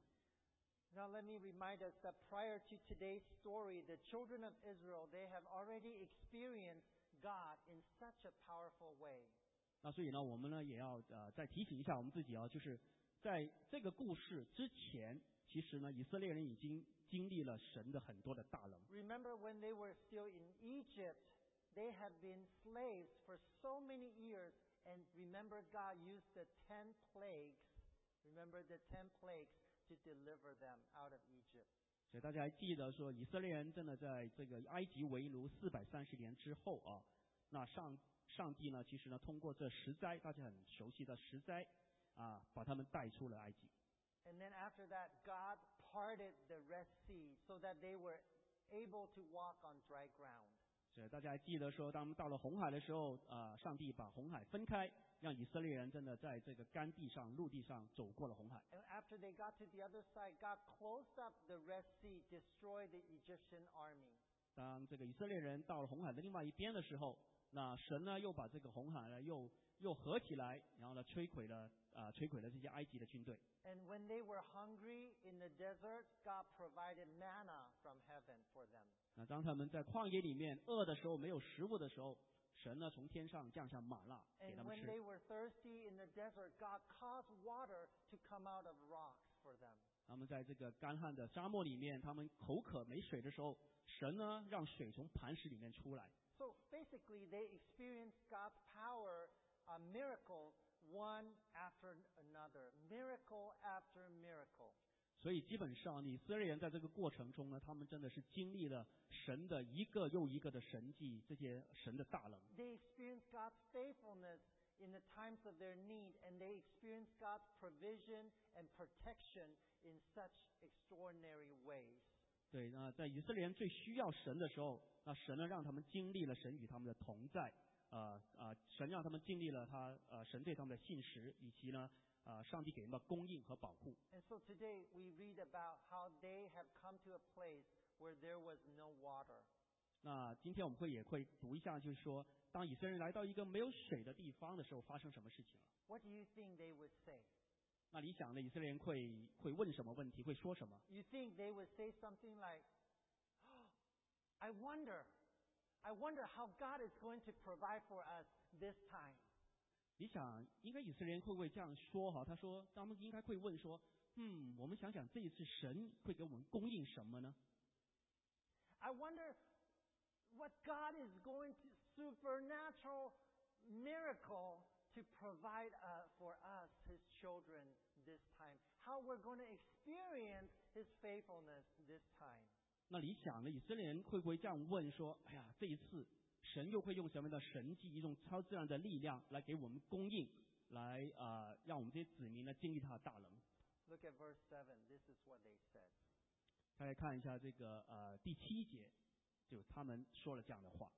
Now let me remind us that prior to today's story, the children of Israel, they have already experienced God in such a powerful way. 那所以呢，我们呢也要再提醒一下我们自己啊，就是在这个故事之前，其实呢，以色列人已经经历了神的很多的大能。 Remember when they were still in Egypt, they had been slaves for so many years, and remember God used the 10 plagues. Remember the 10 plagues to deliver them out of Egypt. 所以大家还记得说，以色列人真的在这个埃及为奴430年之后啊，那上帝呢，其实呢，通过这10灾，大家很熟悉的10灾把他们带出了埃及。 And then after that, God parted the Red Sea so that they were able to walk on dry ground. 所以大家还记得说，当他们到了红海的时候，上帝把红海分开，让以色列人真的在这个干地上、陆地上走过了红海。 And after they got to the other side, God closed up the Red Sea, destroyed the Egyptian army. 当这个以色列人到了红海的另外一边的时候，那神呢又把这个红海呢又合起来，然后呢摧毁了这些埃及的军队。 And when they were hungry in the desert, God provided manna from heaven for them. 那当他们在旷野里面饿的时候，没有食物的时候，神呢从天上降下玛纳给 And 他们 when 吃。 they were thirsty in the desert, God caused water to come out of rocks for them. 他们在这个干旱的沙漠里面，他们口渴没水的时候，神呢让水从磐石里面出来。 So basically, they experienced God's power, miracles, one after another, miracle after miracle. 所以基本上，以色列人在这个过程中呢，他们真的是经历了神的一个又一个的神迹，这些神的大能。 They experienced God's faithfulness in the times of their need, and they experienced God's provision and protection in such extraordinary ways. 对，那在以色列人最需要神的时候，那神呢让他们经历了神与他们的同在，神让他们经历了神对他们的信实，以及呢上帝给他们的供应和保护。 And so today we read about how they have come to a place where there was no water. 那今天我们也会读一下，就是说，当以色列人来到一个没有水的地方的时候，发生什么事情了？ What do you think they would say? 那你想呢？以色列人会问什么问题？会说什么？ You think they would say something like, I wonder how God is going to provide for us this time. 你想，应该以色列人会不会这样说哈？他们应该会问说，我们想想这一次神会给我们供应什么呢？ I wonder what God is going to supernatural miracle to provide for us, His children, this time. How we're going to experience His faithfulness this time. 那你想呢？以色列人会不会这样问说，哎呀，这一次神又会用什么样的神迹，一种超自然的力量来给我们供应，来让我们这些子民呢经历他的大能。 Look at verse 7. This is what they said. 大家看一下这个第7节，就他们说了这样的话。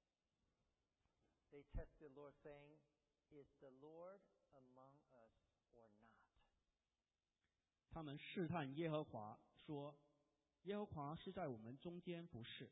They tested the Lord, saying, Is the Lord among us or not? 他们试探耶和华说，耶和华是在我们中间不是？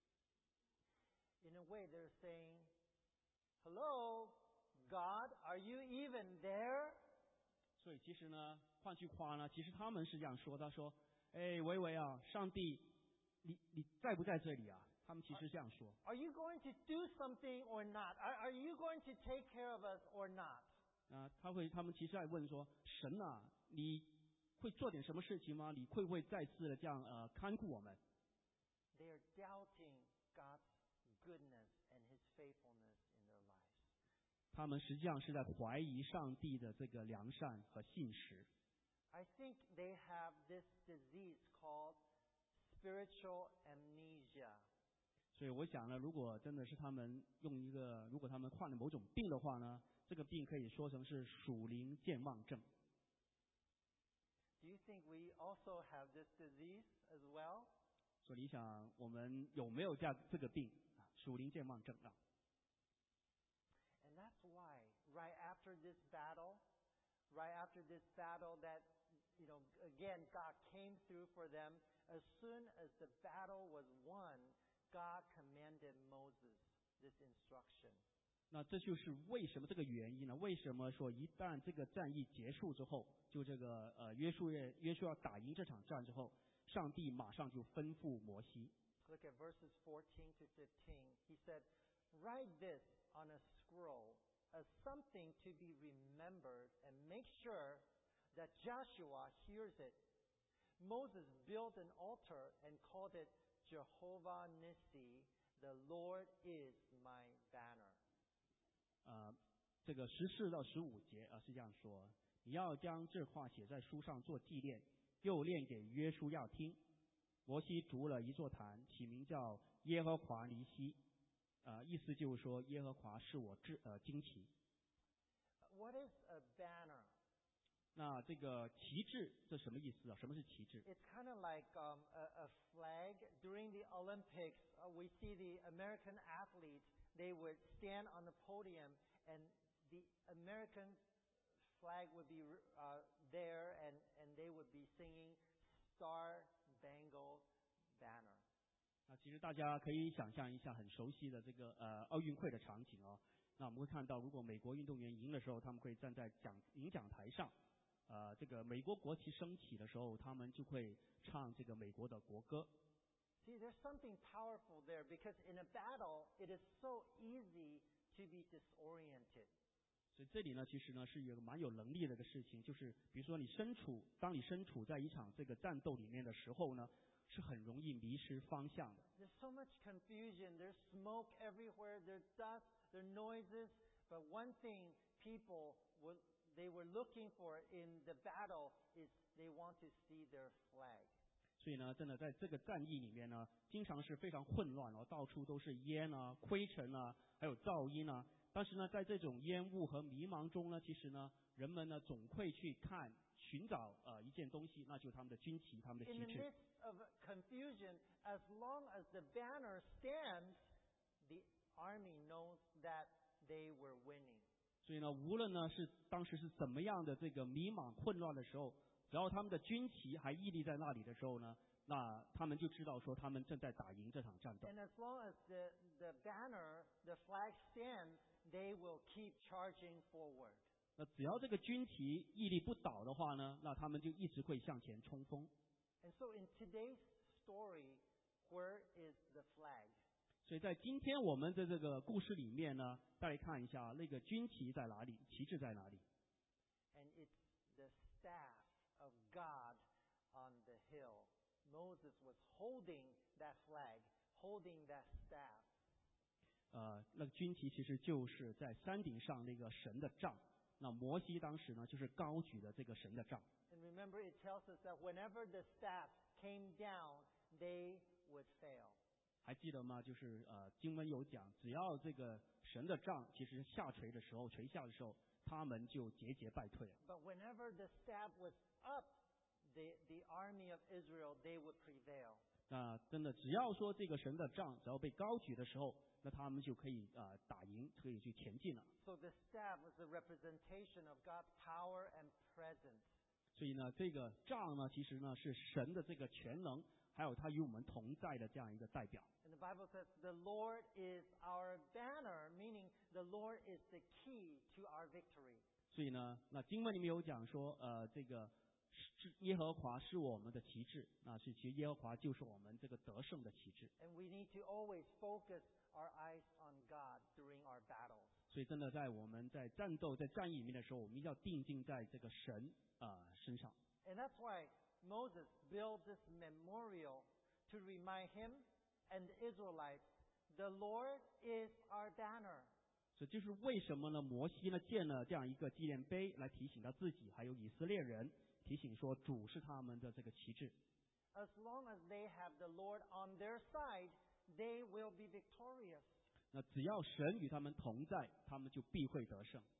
In a way, they're saying, Hello, God, are you even there? 所以其实呢，换句话呢，其实他们是这样说，他说，哎，维啊，上帝，你在不在这里啊？他们其实这样说。 Are you going to do something or not? Are you going to take care of us or not? 他们其实在问说，神啊，你会做点什么事情吗？你会不会再次的这样看顾我们？ They are doubting God's goodness and His faithfulness in their lives. 他们实际上是在怀疑上帝的这个良善和信实。 I think they have this disease called spiritual amnesia. 所以我想呢，如果真的是他们如果他们患了某种病的话呢，这个病可以说成是属灵健忘症。 Do you think we also have this disease as well? 所以你想，我们有没有这个病啊？属灵健忘症啊？ And that's why, right after this battle that, again, God came through for them, as soon as the battle was won, God commanded Moses this instruction. 那这就是为什么这个原因呢？为什么说一旦这个战役结束之后，就这个约书亚打赢这场战之后，上帝马上就吩咐摩西。 Look at verses 14 to 15. He said, Write this on a scroll as something to be remembered and make sure that Joshua hears it. Moses built an altar and called it Jehovah Nissi, the Lord is my banner. 这个14到15节是这样说：你要将这话写在书上做纪念，又念给约书亚听。摩西筑了一座坛，起名叫耶和华尼西，意思就是说耶和华是我旌旗。 What is a banner? 那这个旗帜这什么意思啊？什么是旗帜？ It's kind of like a flag. During the Olympics, we see the American athletes, they would stand on the podium and the American flag would be there and they would be singing Star Spangled Banner. 那其实大家可以想象一下很熟悉的这个奥运会的场景哦。那我们会看到，如果美国运动员赢的时候，他们会站在领奖台上，这个美国国旗升起的时候，他们就会唱这个美国的国歌。 See, there's something powerful there because in a battle, it is so easy to be disoriented. 所以这里呢，其实呢是一个蛮有能力的一个事情，就是比如说当你身处在一场这个战斗里面的时候呢，是很容易迷失方向的。 There's so much confusion. There's smoke everywhere. There's dust. There's noises. But one thing they were looking for in the battle is they want to see their flag. 所以呢，真的在这个战役里面呢，经常是非常混乱哦，到处都是烟啊、灰尘啊，还有噪音啊。但是呢，在这种烟雾和迷茫中呢，其实呢，人们呢总会去寻找一件东西，那就是他们的军旗、他们的旗 In the 帜。 midst of confusion, as long as the banner stands, the army knows that they were winning. 所以呢，无论呢是当时是怎么样的这个迷茫混乱的时候，只要他们的军旗还屹立在那里的时候呢， 那他们就知道说他们正在打赢这场战斗。 And as long as the banner, the flag stands, they will keep charging forward. 那只要这个军旗屹立不倒的话呢，那他们就一直会向前冲锋。 And so in today's story, where is the flag? 所以在今天我们的这个故事里面呢，大家看一下那个军旗在哪里，旗帜在哪里。 And it's the staff of God on the hill. Moses was holding that flag, holding that staff. 那个军旗其实就是在山顶上那个神的杖。那摩西当时呢，就是高举的这个神的杖。 And remember, it tells us that whenever the staff came down, they would fail. 还记得吗？就是经文有讲，只要这个神的杖其实下垂的时候，垂下的时候，他们就节节败退了。 But whenever the staff was up, the army of Israel, they would prevail. 那真的，只要说这个神的杖只要被高举的时候，那他们就可以打赢，可以去前进了。 So the staff was a representation of God's power and presence. 所以呢，这个杖呢，其实呢是神的这个全能，还有他与我们同在的这样一个代表。 And the Bible says, the Lord is our banner, meaning the Lord is the key to our victory. 所以呢，那经文里面有讲说，这个耶和华是我们的旗帜，那是其实耶和华就是我们这个得胜的旗帜。 And we need to always focus our eyes on God during our battles. 所以真的在我们在战斗在战役里面的时候，我们一定要定睛在这个神身上。 And that's why Moses built this memorial to remind him and the Israelites, the Lord is our banner. 所以就是为什么呢？摩西呢建了这样一个纪念碑，来提醒他自己，还有以色列人，提醒说主是他们的这个旗帜。 As long as they have the Lord on their side, they will be victorious. 那只要神与他们同在，他们就必会得胜。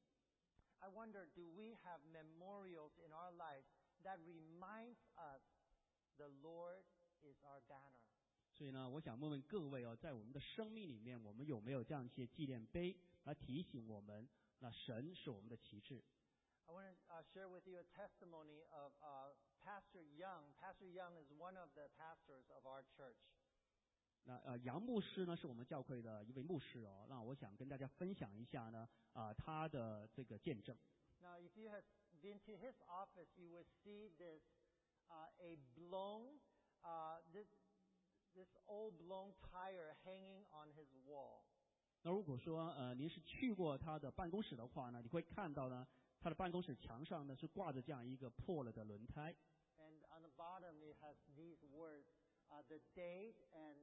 I wonder, do we have memorials in our lives that reminds us the Lord is our banner? 所以呢，我想问问各位哦，在我们的生命里面，我们有没有这样一些纪念碑来提醒我们，那神是我们的旗帜？ I want to share with you a testimony of Pastor Young. Pastor Young is one of the pastors of our church. 那杨牧师呢，是我们教会的一位牧师哦。那我想跟大家分享一下呢，他的这个见证。 Now, if you have been to his office, you will see this a blown this old blown tire hanging on his wall. 那如果说您是去过他的办公室的话呢，你会看到呢，他的办公室墙上呢是挂着这样一个破了的轮胎。 And on the bottom it has these words, the date and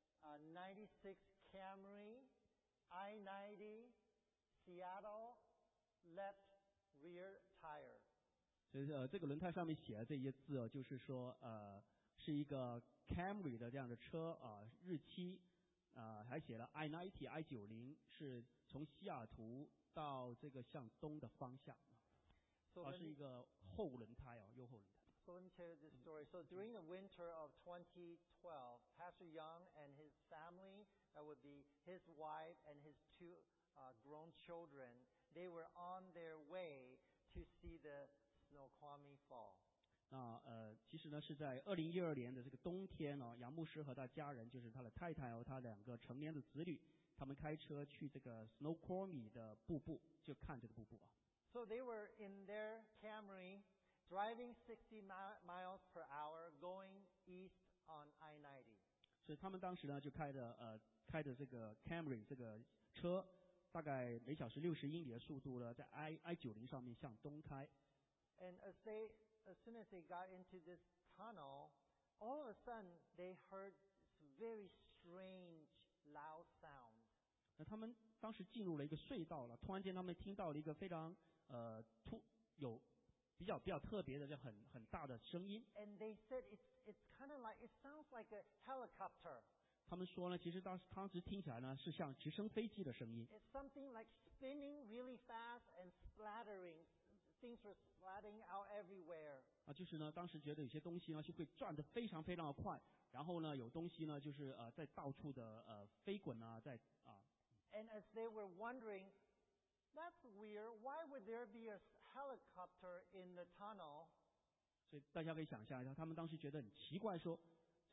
96 Camry, I-90, Seattle, left rear tire. 所以这个轮胎上面写的这些字哦，就是说是一个 Camry 的这样的车日期还写了 I-90 I-90是从西雅图到这个向东的方向，是一个后轮胎右后轮胎。 So let me tell you this story. So during the winter of 2012, Pastor Young and his family, that would be his wife and his two grown children, they were on their way to see the Snoqualmie Fall. 那其实呢是在2012年的这个冬天呢，杨牧师和他家人，就是他的太太和他2个成年的子女，他们开车去这个 Snoqualmie 的瀑布，就看这个瀑布啊。 So they were in their Camry, driving 60 miles per hour, going east on I-90. 所以他们当时呢就开着这个 Camry 这个车，大概每小时60英里的速度呢，在 I-90上面向东开。 And as soon as they got into this tunnel, all of a sudden they heard this very strange, loud sound. 那他们当时进入了一个隧道了，突然间他们听到了一个非常有比较特别的很大的声音。 And they said it's kind of like, it sounds like a helicopter. 他们说呢，其实当时听起来呢是像直升飞机的声音。 It's something like spinning really fast and splattering. Things were splatting out everywhere. 就是呢，当时觉得有些东西呢就会转得非常非常的快，然后呢有东西呢就是在到处的飞滚啊， And as they were wondering, that's weird. Why would there be a helicopter in the tunnel? 所以大家可以想象一下，他们当时觉得很奇怪，说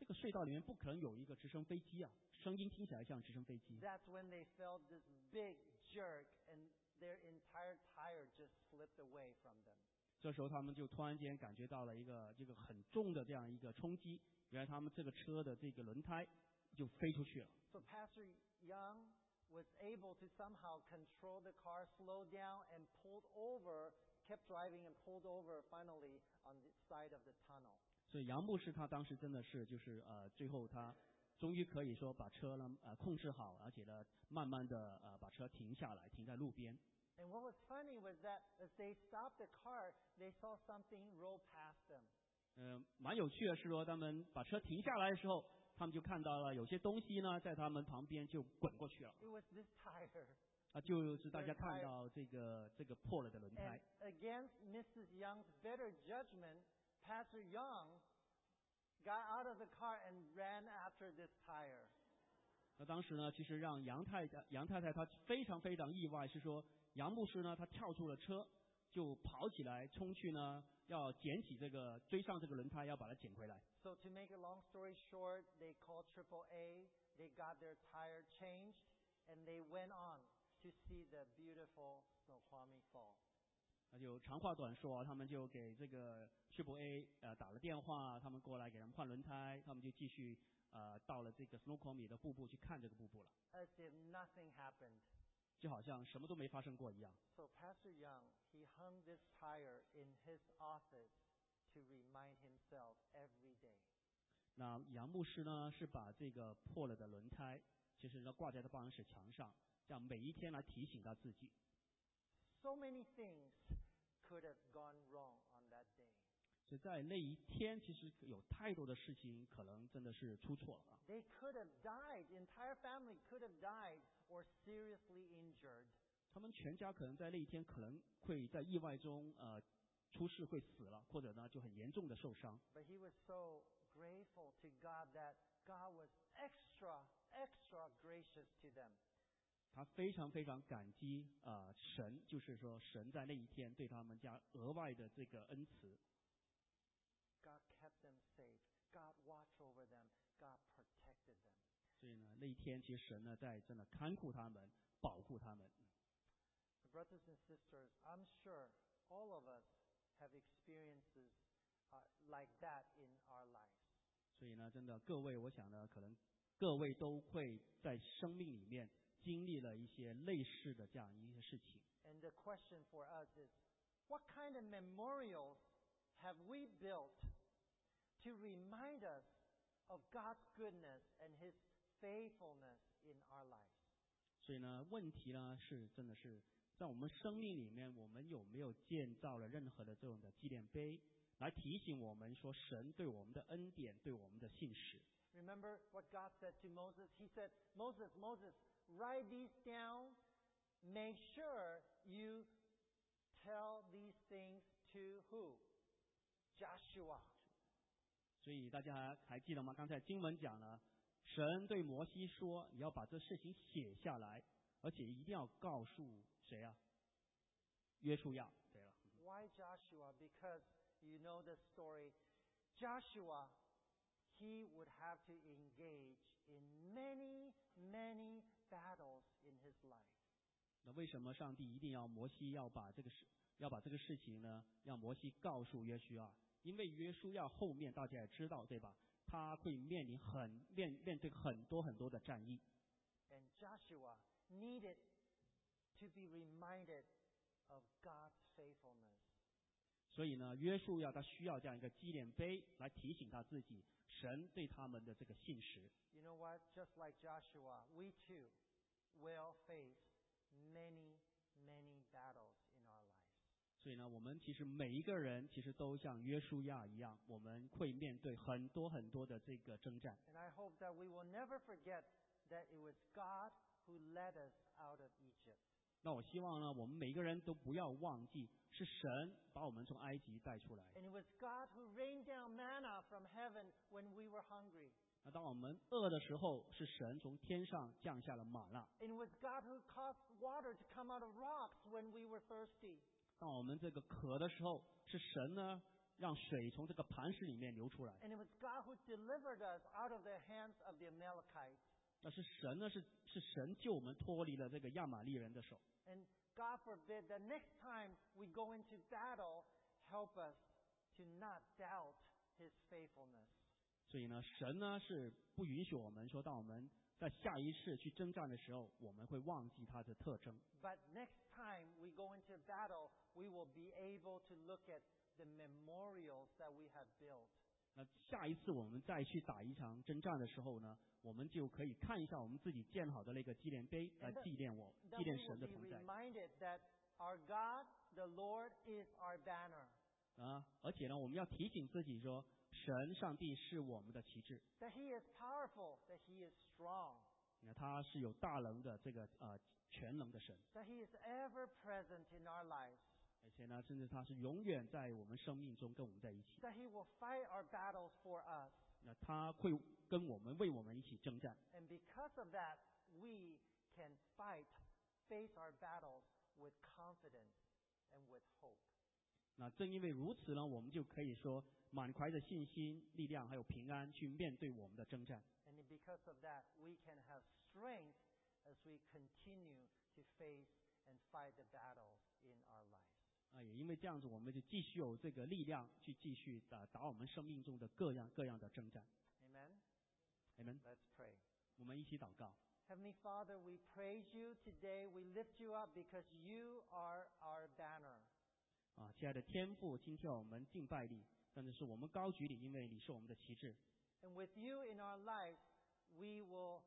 这个隧道里面不可能有一个直升飞机啊，声音听起来像直升飞机。 That's when they felt this big jerk and their entire tire just slipped away from them. 这时候他们就突然间感觉到了一个这个很重的这样一个冲击，原来他们这个车的这个轮胎就飞出去了。 So Pastor Young was able to somehow control the car, slow down, and pulled over, kept driving and pulled over finally on the side of the tunnel. 所以杨牧师他当时真的是就是最后他终于可以说把车呢控制好，而且呢慢慢的把车停下来，停在路边。 And what was funny was that as they stopped the car, they saw something roll past them. 蛮有趣的是说，他们把车停下来的时候，他们就看到了有些东西呢在他们旁边就滚过去了。 It was this tire. 就是大家看到这个破了的轮胎。 And against Mrs. Young's better judgment, Pastor Young got out of the car and ran after this tire. 那当时呢，其实让杨太太她非常非常意外，是说杨牧师呢他跳出了车，就跑起来冲去呢，要捡起追上这个轮胎，要把它捡回来。 So to make a long story short, they called AAA, they got their tire changed, and they went on to see the beautiful Snoqualmie Fall. 那就长话短说，他们就给这个 AAA 打了电话，他们过来给他们换轮胎，他们就继续到了这个 Snoqualmie 的瀑布去看这个瀑布了， As if nothing happened. 就好像什么都没发生过一样。 So Pastor Young, he hung this tire in his office to remind himself every day. 那杨牧师呢是把这个破了的轮胎，其实要挂在他办公室墙上，这样每一天来提醒他自己。 So many things could have gone wrong on that day. 所以在那一天，其实有太多的事情可能真的是出错了啊。 They could have died. The entire family could have died or seriously injured. 他们全家可能在那一天可能会在意外中出事会死了，或者呢就很严重的受伤。 But he was so grateful to God that God was extra gracious to them. 他非常非常感激神，就是说神在那一天对他们家额外的这个恩慈。 God kept them safe. God watched over them. God protected them. 所以呢，那一天其实神呢在真的看顾他们，保护他们。 Brothers and sisters, I'm sure all of us have experiences like that in our lives. 所以呢，真的各位，我想呢，可能各位都会在生命里面经历了一些类似的这样一些事情。 And the question for us is, what kind of memorials have we built to remind us of God's goodness and His faithfulness in our lives? 所以呢，问题呢是真的是在我们生命里面，我们有没有建造了任何的这种的纪念碑，来提醒我们说神对我们的恩典，对我们的信实。 Remember what God said to Moses? He said, Moses, write these down. Make sure you tell these things to who? Joshua. 所以大家还记得吗？刚才经文讲了，神对摩西说：“你要把这事情写下来，而且一定要告诉谁啊？约书亚。”对了。 Why Joshua? Because you know the story. Joshua, he would have to engage in many battles in his life. 那为什么上帝一定要摩西要把这个事情呢？让摩西告诉约书亚？因为约书亚后面大家也知道，对吧？他会面对很多的战役。 And Joshua needed to be reminded of God's faithfulness. 所以呢，约书亚他需要这样一个纪念碑来提醒他自己，神对他们的这个信实。 You know what? Just like Joshua, we too will face many battles in our lives. 所以呢，我们其实每一个人其实都像约书亚一样，我们会面对很多的这个征战。 And I hope that we will never forget that it was God who led us out of Egypt. 那我希望呢，我们每一个人都不要忘记，是神把我们从埃及带出来。 And it was God who rained down manna from heaven when we were hungry. 那当我们饿的时候，是神从天上降下了玛纳。 And it was God who caused water to come out of rocks when we were thirsty. 当我们这个渴的时候，是神呢让水从这个磐石里面流出来。 And it was God who delivered us out of the hands of the Amalekites. 那是神呢，是神救我们脱离了这个亚玛利人的手。 And God forbid that next time we go into battle, help us to not doubt His faithfulness. 所以呢，神呢是不允许我们说，当我们在下一次去征战的时候，我们会忘记它的特征。 But next time we go into battle, we will be able to look at the memorials that we have built. 那下一次我们再去打一场征战的时候呢，我们就可以看一下我们自己建好的那个纪念碑，来纪念纪念神的同在。 That we will be reminded that our God, the Lord, is our banner. 而且呢，我们要提醒自己说，神上帝是我们的旗帜。 That He is powerful, that He is strong. 他是有大能的这个全能的神。 That He is ever present in our lives. 而且呢，甚至他是永远在我们生命中跟我们在一起。 That He will fight our battles for us. 那他会跟我们为我们一起征战。 And because of that, we can face our battles with confidence and with hope. 那正因为如此呢，我们就可以说满怀着信心、力量还有平安去面对我们的征战。 And because of that, we can have strength as we continue to face and fight the battles in our lives. 也因为这样子，我们就继续有这个力量去继续打我们生命中的各样的征战。 Amen. Amen. Let's pray. 我们一起祷告。 Heavenly Father, we praise you today. We lift you up because you are our banner. 亲爱的天父，今天我们敬拜你，真的是我们高举你，因为你是我们的旗帜。 And with you in our lives, we will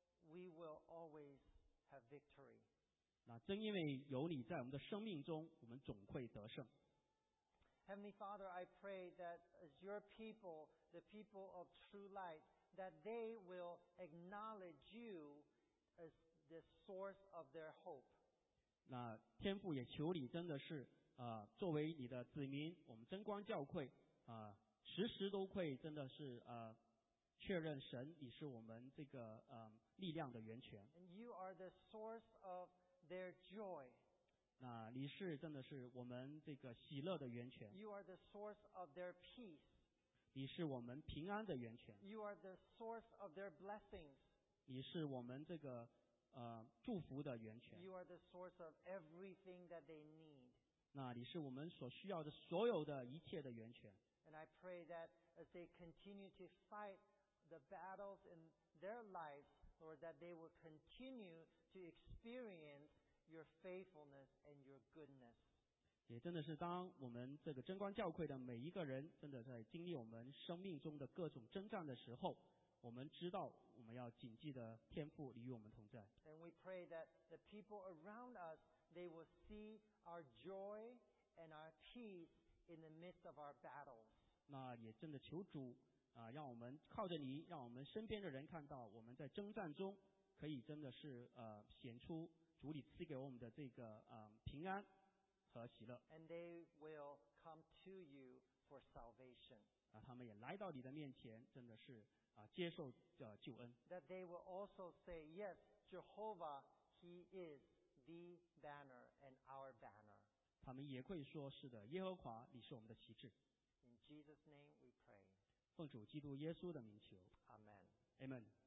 always have victory. 那正因为有你在我们的生命中，我们总会得胜。 Heavenly Father, I pray that as your people, the people of True Light, that they will acknowledge you as the source of their hope. 那天父也求你，真的是作为你的子民，我们真光教会时时都会真的是确认神你是我们这个力量的源泉。 And you are the source of their joy. 那你是真的是我们这个喜乐的源泉。 You are the source of their peace. 你是我们平安的源泉。 You are the source of their blessings. 你是我们这个祝福的源泉。 You are the source of everything that they need. 那你是我们所需要的所有的一切的源泉。 And I pray that as they continue to fight the battles in their lives, Lord, that they will continue to experience your faithfulness and your goodness. 也真的是当我们这个真光教会的每一个人真的在经历我们生命中的各种征战的时候，我们知道我们要谨记的天父与我们同在。 And we pray that the people around us, they will see our joy and our peace in the midst of our battles. 那也真的求主让我们靠着你，让我们身边的人看到我们在征战中可以真的是显出主你赐给我们的这个平安和喜乐。 And they will come to you for salvation. 他们也来到你的面前，真的是接受救恩。 That they will also say, yes, Jehovah, He is the banner and our banner. 他们也会说，是的，耶和华，你是我们的旗帜。 In Jesus' name we pray. 奉主基督耶稣的名求。 Amen. Amen.